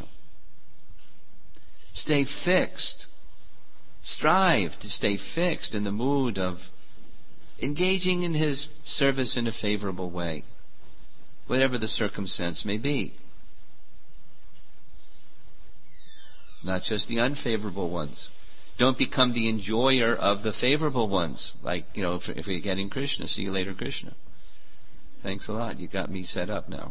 Stay fixed. Strive to stay fixed in the mood of engaging in his service in a favorable way, whatever the circumstance may be. Not just the unfavorable ones. Don't become the enjoyer of the favorable ones. Like, you know, if, if we're getting Krishna, see you later, Krishna. Thanks a lot. You got me set up now.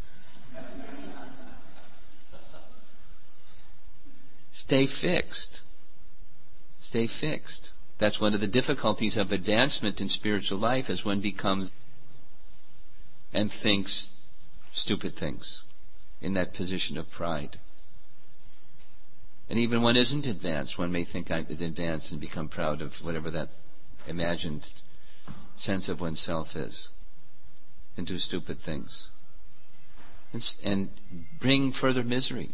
Stay fixed. Stay fixed. That's one of the difficulties of advancement in spiritual life, as one becomes and thinks stupid things in that position of pride. And even one isn't advanced, one may think I'm advanced and become proud of whatever that imagined sense of oneself is, and do stupid things. And, and bring further misery.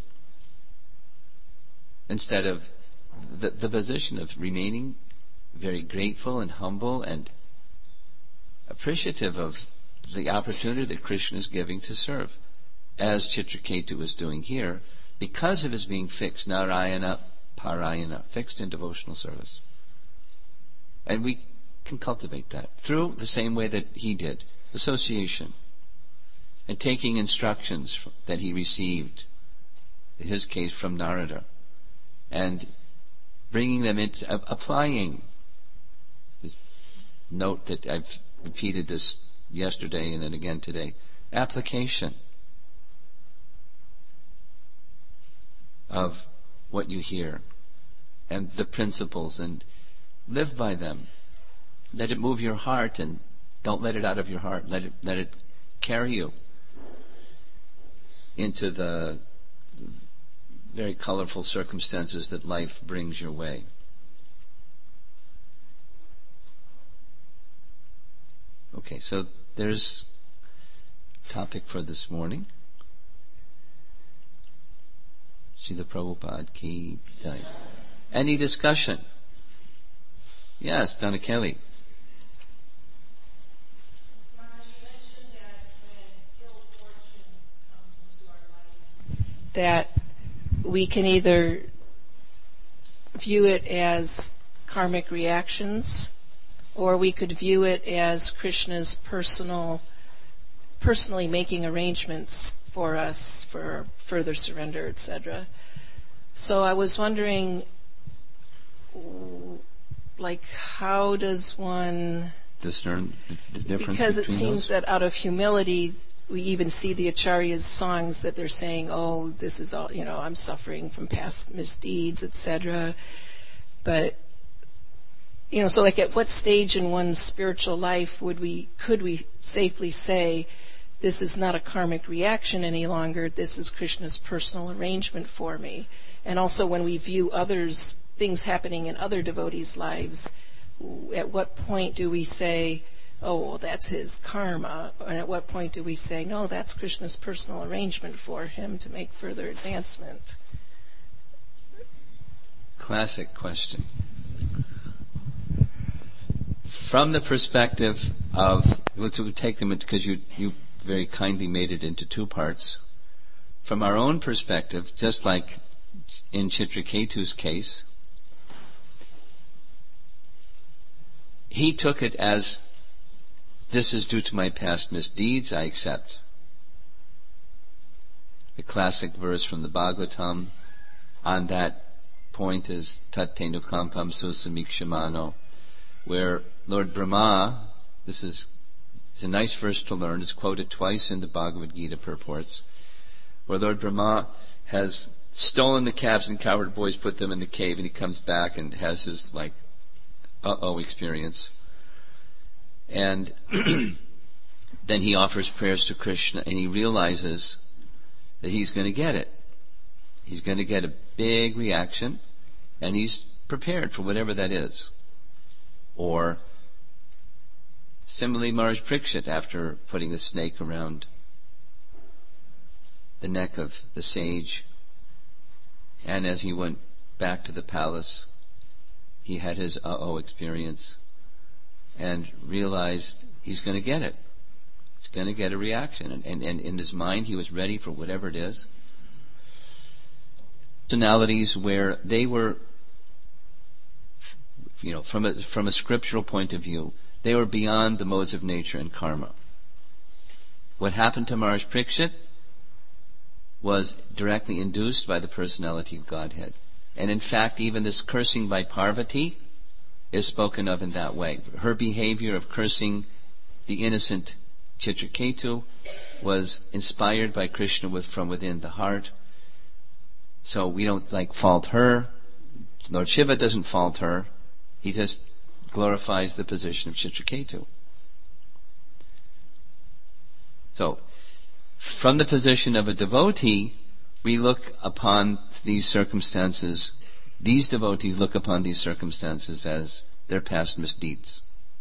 Instead of the, the position of remaining very grateful and humble and appreciative of the opportunity that Krishna is giving to serve, as Chitraketu is doing here, because of his being fixed, Narayana Parayana, fixed in devotional service. And we can cultivate that through the same way that he did, association, and taking instructions that he received, in his case from Narada, and bringing them into, uh, applying. This note that I've repeated this yesterday and then again today. Application of what you hear and the principles, and live by them. let it move your heart, and don't let it out of your heart. Let it, let it carry you into the very colorful circumstances that life brings your way. Okay, so there's topic for this morning. Srila Prabhupada ki jai. Any discussion? Yes, Donna Kelly. That we can either view it as karmic reactions, or we could view it as Krishna's personal, personally making arrangements for us for further surrender, et cetera. So I was wondering, like, how does one discern the, the difference? Because it between seems those? that out of humility, we even see the Acharyas' songs that they're saying, oh, this is all, you know, I'm suffering from past misdeeds, et cetera. But, you know, so like at what stage in one's spiritual life would we, could we safely say, this is not a karmic reaction any longer, this is Krishna's personal arrangement for me? And also when we view others, things happening in other devotees' lives, at what point do we say, oh, well, that's his karma? And at what point do we say, no, that's Krishna's personal arrangement for him to make further advancement? Classic question. From the perspective of, let's take them because you, you very kindly made it into two parts. From our own perspective, just like in Chitraketu's case, he took it as, this is due to my past misdeeds, I accept. The classic verse from the Bhagavatam on that point is Tat te nukampam susamikshamano, where Lord Brahma, this is it's a nice verse to learn, it's quoted twice in the Bhagavad Gita purports, where Lord Brahma has stolen the calves and cowherd boys, put them in the cave, and he comes back and has his, like, uh-oh experience. And then he offers prayers to Krishna, and he realizes that he's going to get it. He's going to get a big reaction, and he's prepared for whatever that is. Or similarly, Maharaj Parikshit, after putting the snake around the neck of the sage, and as he went back to the palace, he had his uh-oh experience and realized he's going to get it. He's going to get a reaction. And, and, and in his mind, he was ready for whatever it is. Personalities where they were, you know, from a, from a scriptural point of view, they were beyond the modes of nature and karma. What happened to Maharaj Parikshit was directly induced by the personality of Godhead. And in fact, even this cursing by Parvati is spoken of in that way. Her behavior of cursing the innocent Chitraketu was inspired by Krishna with, from within the heart. So we don't like fault her. Lord Shiva doesn't fault her. He just glorifies the position of Chitraketu. So, from the position of a devotee, we look upon these circumstances, these devotees look upon these circumstances as their past misdeeds.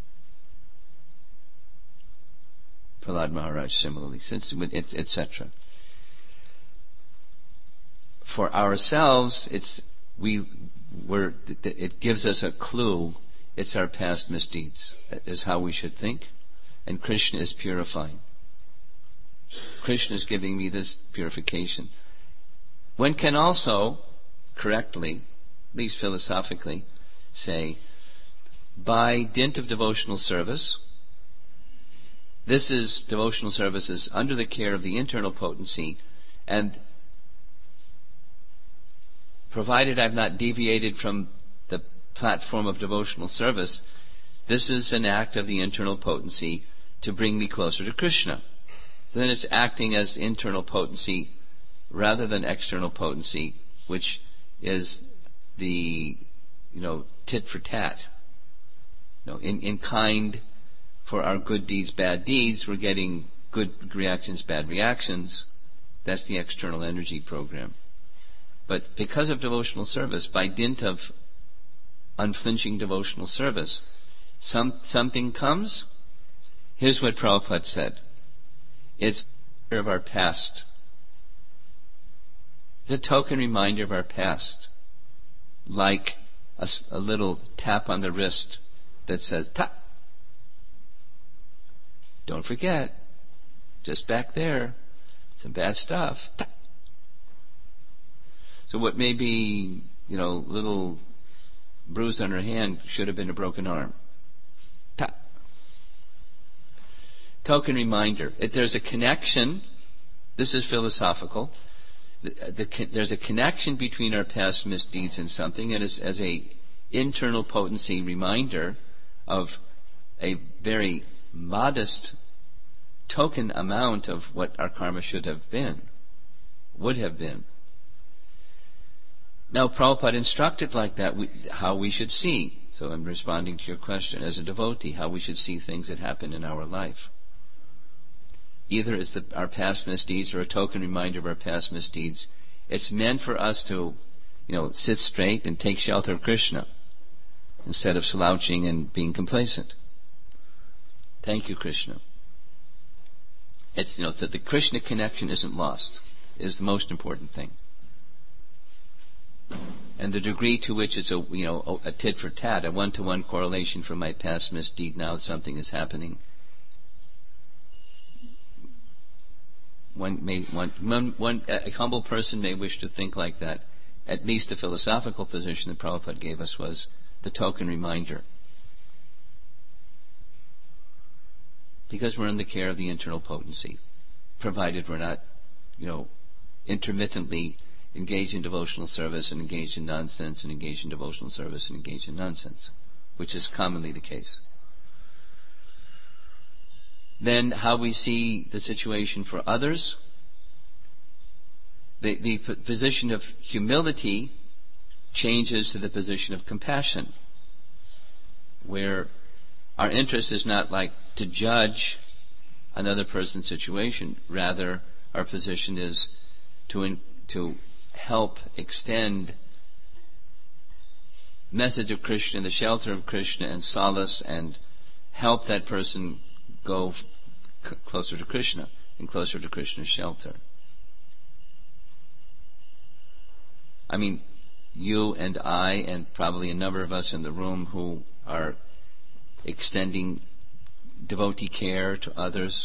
Prahlad Maharaj similarly, et cetera. For ourselves, it's we were it gives us a clue. It's our past misdeeds. That is how we should think, and Krishna is purifying. Krishna is giving me this purification. One can also correctly, at least philosophically, say, by dint of devotional service, this is devotional services under the care of the internal potency, and provided I've not deviated from the platform of devotional service, this is an act of the internal potency to bring me closer to Krishna. So then it's acting as internal potency rather than external potency, which is the, you know, tit for tat. No, in, in kind for our good deeds, bad deeds, we're getting good reactions, bad reactions. That's the external energy program. But because of devotional service, by dint of unflinching devotional service, some something comes. Here's what Prabhupada said. It's of our past. It's a token reminder of our past. Like a, a little tap on the wrist that says, tap. Don't forget, just back there, some bad stuff. Tap. So what may be, you know, little bruise on her hand should have been a broken arm. Tap. Token reminder. If there's a connection, this is philosophical, the, the, there's a connection between our past misdeeds and something, and as, as a internal potency reminder of a very modest token amount of what our karma should have been, would have been. Now, Prabhupada instructed like that we, how we should see. So I'm responding to your question as a devotee, how we should see things that happen in our life. Either it's the, our past misdeeds or a token reminder of our past misdeeds. It's meant for us to, you know, sit straight and take shelter of Krishna instead of slouching and being complacent. Thank you, Krishna. It's, you know, so the Krishna connection isn't lost, is the most important thing. And the degree to which it's a, you know, a tit for tat, a one-to-one correlation from my past misdeed, now something is happening. One may, one, one, one, a humble person may wish to think like that. At least the philosophical position that Prabhupada gave us was the token reminder. Because we're in the care of the internal potency, provided we're not, you know, intermittently engaged in devotional service and engaged in nonsense and engaged in devotional service and engaged in nonsense, which is commonly the case. Then how we see the situation for others. The, the p- position of humility changes to the position of compassion, where our interest is not like to judge another person's situation. Rather, our position is to in, to help extend message of Krishna, the shelter of Krishna, and solace, and help that person go c- closer to Krishna and closer to Krishna's shelter. I mean, you and I, and probably a number of us in the room who are extending devotee care to others,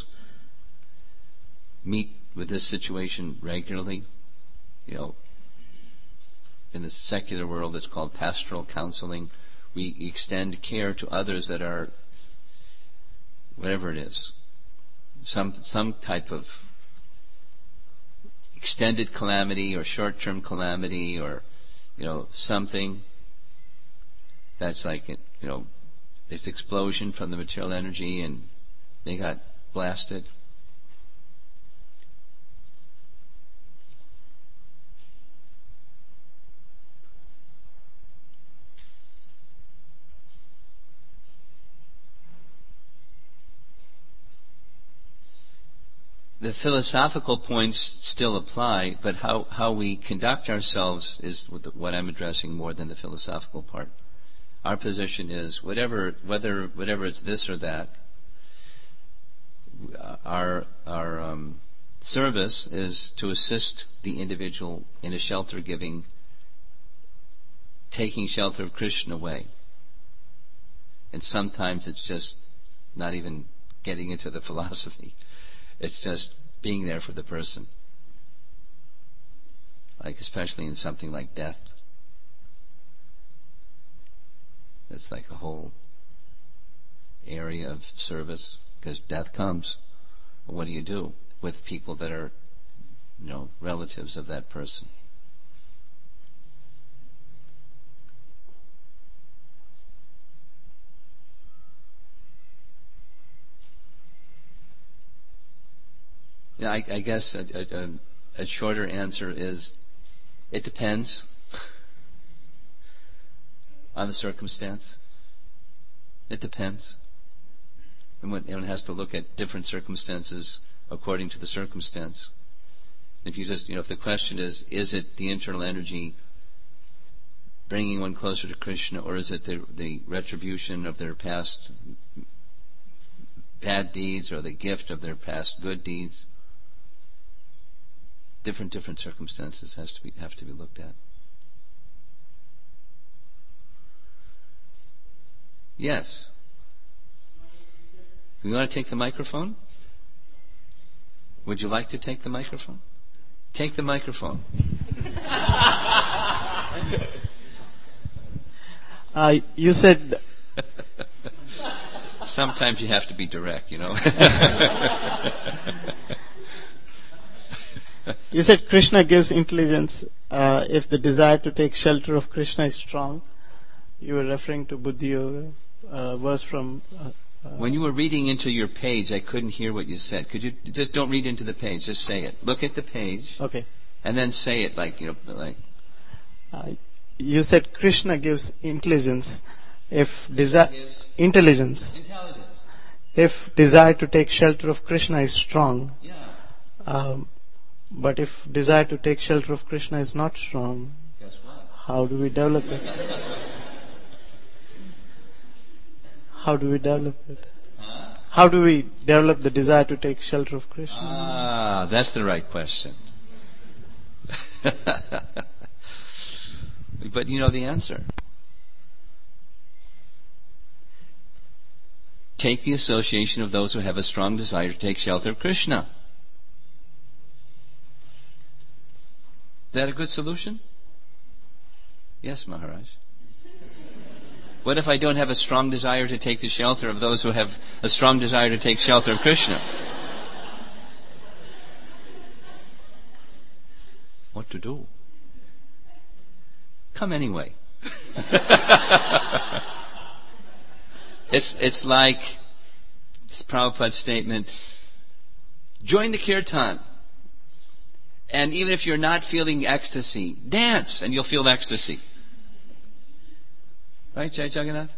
meet with this situation regularly. You know, in the secular world it's called pastoral counseling. We extend care to others that are, whatever it is, some some type of extended calamity or short-term calamity, or, you know, something that's like, you know, this explosion from the material energy and they got blasted. The philosophical points still apply, but how, how we conduct ourselves is what I'm addressing more than the philosophical part. Our position is whatever, whether whatever it's this or that. Our our um, service is to assist the individual in a shelter-giving, taking shelter of Krishna way. And sometimes it's just not even getting into the philosophy. It's just being there for the person. Like especially in something like death. It's like a whole area of service, because death comes. What do you do with people that are, you know, relatives of that person? Yeah, I, I guess a, a, a shorter answer is, it depends on the circumstance. It depends. And one, one has to look at different circumstances according to the circumstance. If you just, you know, if the question is, is it the internal energy bringing one closer to Krishna, or is it the, the retribution of their past bad deeds, or the gift of their past good deeds? Different, different circumstances has to be have to be looked at. Yes. You want to take the microphone? Would you like to take the microphone? Take the microphone. Uh, you said... Sometimes you have to be direct, you know. You said Krishna gives intelligence uh, if the desire to take shelter of Krishna is strong. You were referring to Buddhi Yoga, uh, verse from... Uh, uh, when you were reading into your page, I couldn't hear what you said. Could you just don't read into the page, just say it. Look at the page. Okay. And then say it like, you know, like... Uh, you said Krishna gives intelligence if desire... Intelligence. Intelligence. If desire to take shelter of Krishna is strong. Yeah. Um, but if desire to take shelter of Krishna is not strong, guess what? How do we develop it? How do we develop it? Huh? How do we develop the desire to take shelter of Krishna? Ah, that's the right question. But you know the answer. Take the association of those who have a strong desire to take shelter of Krishna. Is that a good solution? Yes, Maharaj. What if I don't have a strong desire to take the shelter of those who have a strong desire to take shelter of Krishna? What to do? Come anyway. It's it's like this Prabhupada's statement, join the kirtan. And even if you're not feeling ecstasy, dance and you'll feel ecstasy. Right, Jai Jagannath?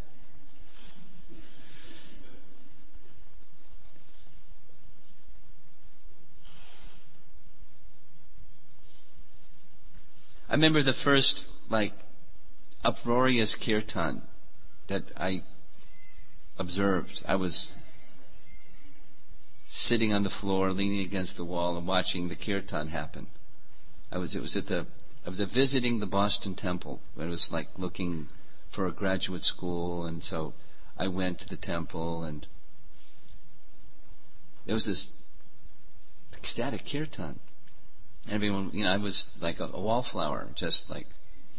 I remember the first, like, uproarious kirtan that I observed. I was sitting on the floor, leaning against the wall, and watching the kirtan happen. I was. It was at the. I was visiting the Boston Temple. I was like looking for a graduate school, and so I went to the temple, and there was this ecstatic kirtan. Everyone, you know, I was like a, a wallflower, just like.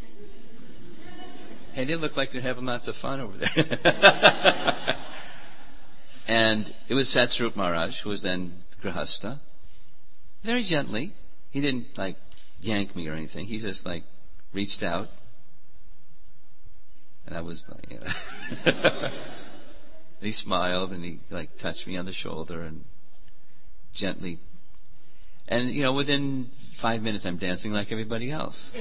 Hey, they look like they're having lots of fun over there. And it was Satsvarup Maharaj, who was then Grihastha. Very gently. He didn't, like, yank me or anything. He just, like, reached out. And I was like, you know. He smiled and he, like, touched me on the shoulder and gently. And, you know, within five minutes I'm dancing like everybody else.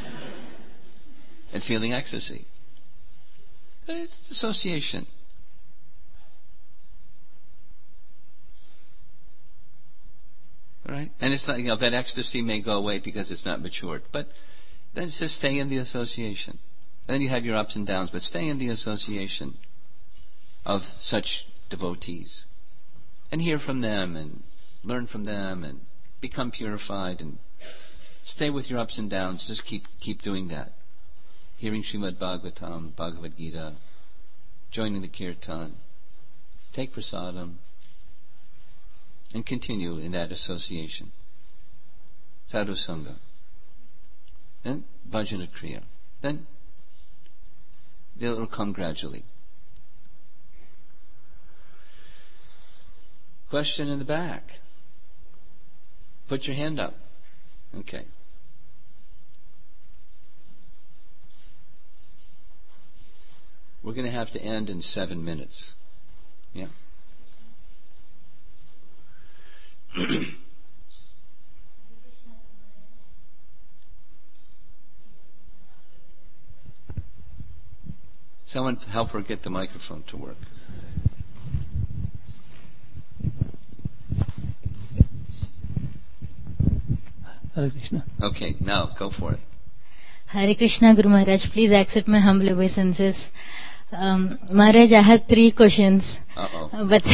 And feeling ecstasy. It's association. Right? And it's not, you know, that ecstasy may go away because it's not matured. But then just stay in the association. And then you have your ups and downs, but stay in the association of such devotees. And hear from them and learn from them and become purified and stay with your ups and downs. Just keep keep doing that. Hearing Srimad Bhagavatam, Bhagavad Gita, joining the kirtan, take prasadam, and continue in that association. Sadhu Sangha. Then Bhajana Kriya. Then it will come gradually. Question in the back. Put your hand up. Okay. We're going to have to end in seven minutes. Yeah. Someone help her get the microphone to work. Hare Krishna. Okay, now go for it. Hare Krishna, Guru Maharaj. Please accept my humble obeisances. Um, Maharaj, I have three questions. Uh-oh. Uh, but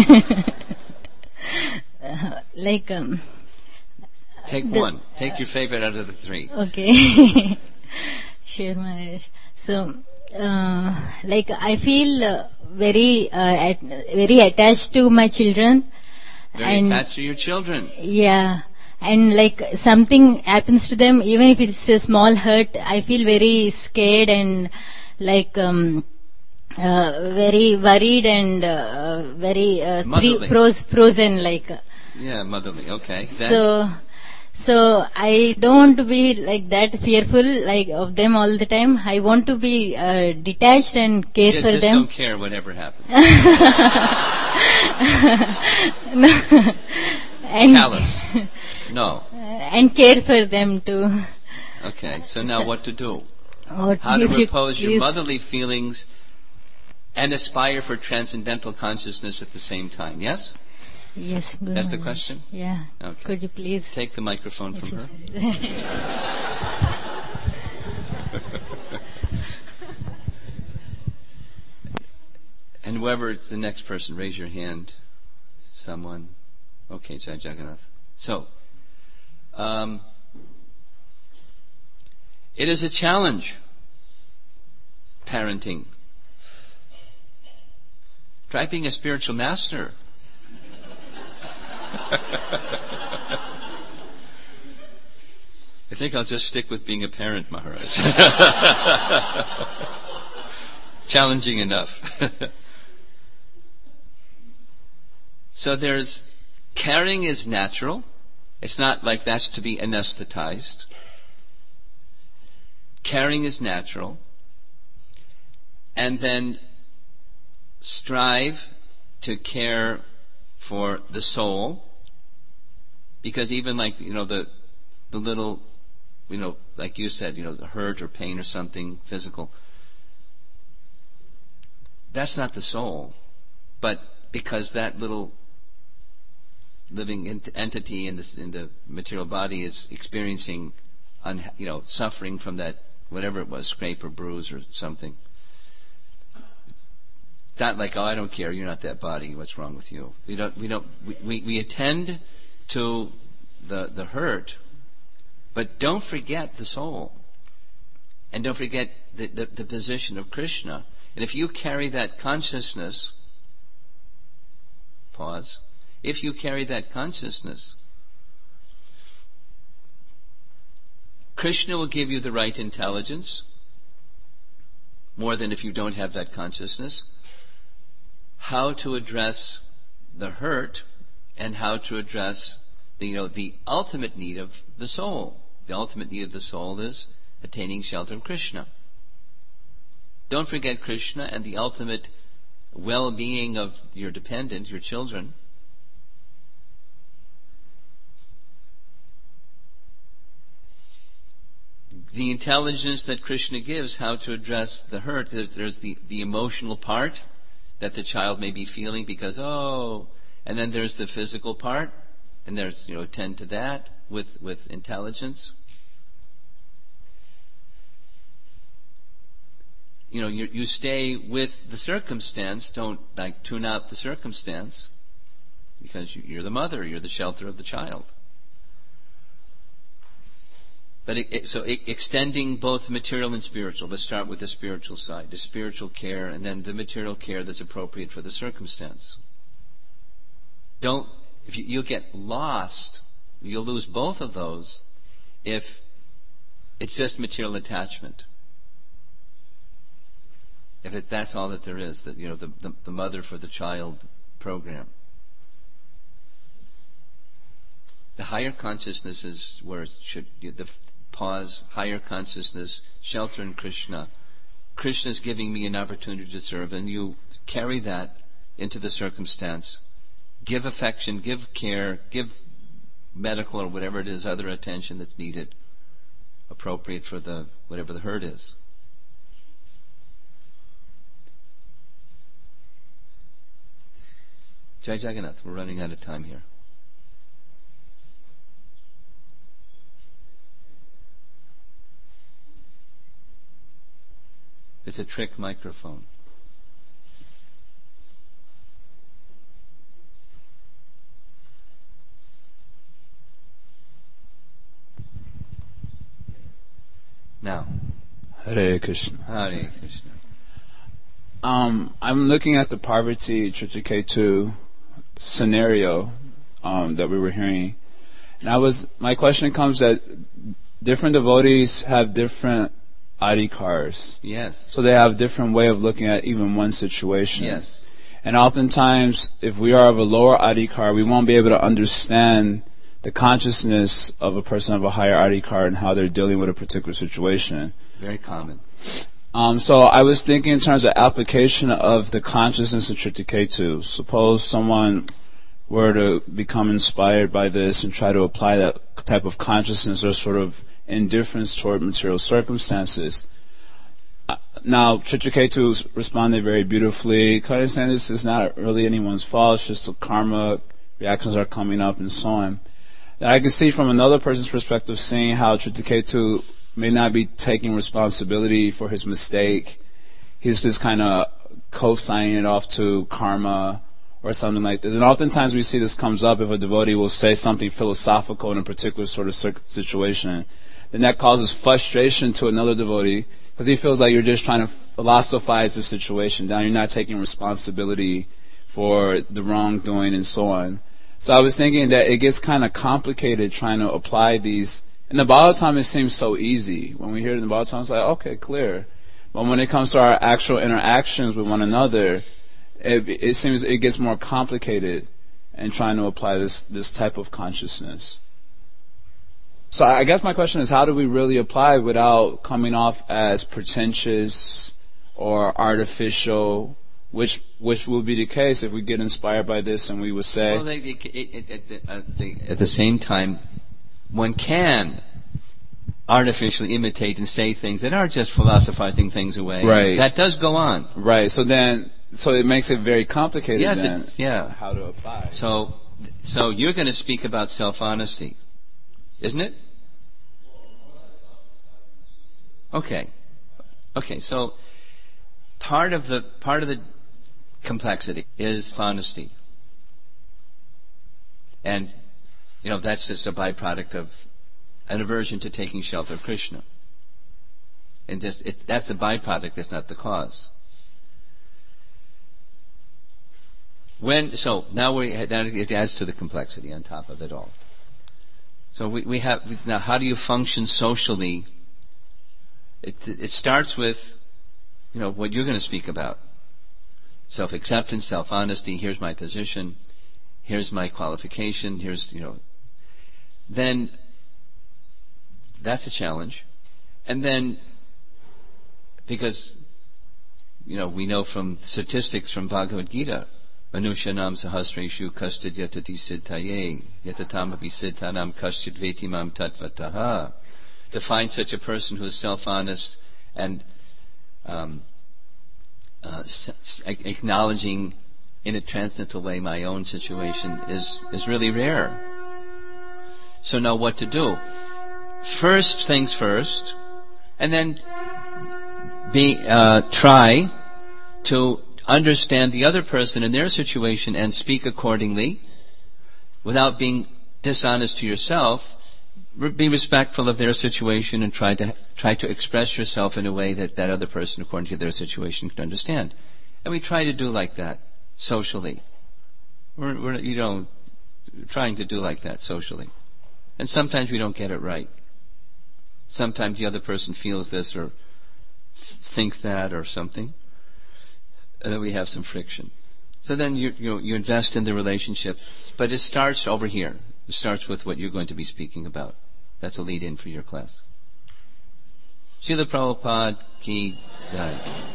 like um, Take the- one. Take your favorite out of the three. okay. Sure, Maharaj. So, uh, like I feel uh, very, uh, at, very attached to my children. Very and attached to your children. yeah, and like something happens to them, even if it's a small hurt, I feel very scared and like um, uh, very worried and uh, very uh, Motherly. free, froze, frozen. Like Yeah, motherly. Okay. Then, so, so I don't want to be like that fearful like of them all the time. I want to be uh, detached and care yeah, for just them. don't care whatever happens. and Callous. No. and care for them too. Okay. So now what to do? Or How to if you repose your please- motherly feelings and aspire for transcendental consciousness at the same time. Yes? Yes, Guru That's the Maharaj. question? Yeah. Okay. Could you please? Take the microphone from her. And whoever the next person, raise your hand. Someone. Okay, Jai Jagannath. So, um, it is a challenge, parenting. Try being a spiritual master. I think I'll just stick with being a parent, Maharaj. Challenging enough. So there's, caring is natural. It's not like that's to be anesthetized. Caring is natural. And then strive to care for the soul. Because even like, you know, the, the little, you know, like you said, you know, the hurt or pain or something physical. That's not the soul. But because that little living ent- entity in, this, in the material body is experiencing, un- you know, suffering from that, whatever it was, scrape or bruise or something. Not like, oh, I don't care, you're not that body, what's wrong with you? We don't, we don't, we, we, we attend to the, the hurt, but don't forget the soul. And don't forget the, the, the position of Krishna. And if you carry that consciousness, pause, if you carry that consciousness, Krishna will give you the right intelligence, more than if you don't have that consciousness, how to address the hurt and how to address the, you know, the ultimate need of the soul. The ultimate need of the soul is attaining shelter of Krishna. Don't forget Krishna and the ultimate well-being of your dependent, your children. The intelligence that Krishna gives, how to address the hurt. There's the, the emotional part that the child may be feeling because, oh, and then there's the physical part, and there's, you know, tend to that with, with intelligence. You know, you, you stay with the circumstance, don't like tune out the circumstance, because you, you're the mother, you're the shelter of the child. But it, it, so it, extending both material and spiritual. Let's start with the spiritual side, the spiritual care, and then the material care that's appropriate for the circumstance. Don't, if you, you'll get lost, you'll lose both of those if it's just material attachment. If it, that's all that there is, that, you know, the, the, the mother for the child program. The higher consciousness is where it should, the pause, higher consciousness, shelter in Krishna. Krishna is giving me an opportunity to serve, and you carry that into the circumstance. Give affection, give care, give medical or whatever it is, other attention that's needed, appropriate for the whatever the hurt is. Jai Jagannath, we're running out of time here. It's a trick microphone. Now. Hare Krishna. Hare Krishna. Um, I'm looking at the Parvati Chitraketu scenario um, that we were hearing, and I was my question comes that different devotees have different adhikars. Yes. So they have different way of looking at even one situation. Yes. And oftentimes, if we are of a lower adhikar, we won't be able to understand the consciousness of a person of a higher adhikar and how they're dealing with a particular situation. Very common. Um, so I was thinking in terms of application of the consciousness of Chitraketu. Suppose someone were to become inspired by this and try to apply that type of consciousness or sort of indifference toward material circumstances. Uh, now, Chitraketu responded very beautifully. Kind of saying this is not really anyone's fault, it's just the karma, reactions are coming up and so on. And I can see from another person's perspective, seeing how Chitraketu may not be taking responsibility for his mistake. He's just kind of co-signing it off to karma or something like this. And oftentimes we see this comes up if a devotee will say something philosophical in a particular sort of situation. Then that causes frustration to another devotee because he feels like you're just trying to philosophize the situation down. You're not taking responsibility for the wrongdoing and so on. So I was thinking that it gets kind of complicated trying to apply these. In the Bhagavatam, it seems so easy. When we hear it in the Bhagavatam, it's like, okay, clear. But when it comes to our actual interactions with one another, it, it seems it gets more complicated in trying to apply this, this type of consciousness. So I guess my question is, how do we really apply without coming off as pretentious or artificial, which which will be the case if we get inspired by this and we would say... Well, they, it, it, it, uh, they, at the same time, one can artificially imitate and say things that are just philosophizing things away. Right. That does go on. Right. So then, so it makes it very complicated. Yes, then, it's, yeah. How to apply. So, so you're going to speak about self-honesty, isn't it? Okay. Okay. So part of the part of the complexity is honesty, and you know, that's just a byproduct of an aversion to taking shelter of Krishna. And just it, that's the byproduct, that's not the cause. When so now we now it adds to the complexity on top of it all. So we, we have now, how do you function socially? It it starts with, you know, what you're going to speak about: self-acceptance, self-honesty. Here's my position. Here's my qualification. Here's, you know. Then that's a challenge. And then, because, you know, we know from statistics from Bhagavad Gita, Manushanam sahasreshu kastid yatati siddhaye yatatam api siddhanam kastid vetimam tatvataha. To find such a person who is self-honest and um, uh, s- acknowledging in a transcendental way my own situation is, is really rare. So now what to do? First things first, and then be uh, try to understand the other person in their situation and speak accordingly without being dishonest to yourself. Be respectful of their situation and try to try to express yourself in a way that that other person, according to their situation, can understand. And we try to do like that socially. We're, we're you know, trying to do like that socially. And sometimes we don't get it right. Sometimes the other person feels this or f- thinks that or something, and then we have some friction. So then you you you invest in the relationship, but it starts over here. It starts with what you're going to be speaking about. That's a lead-in for your class. Srila Prabhupada Ki Jai.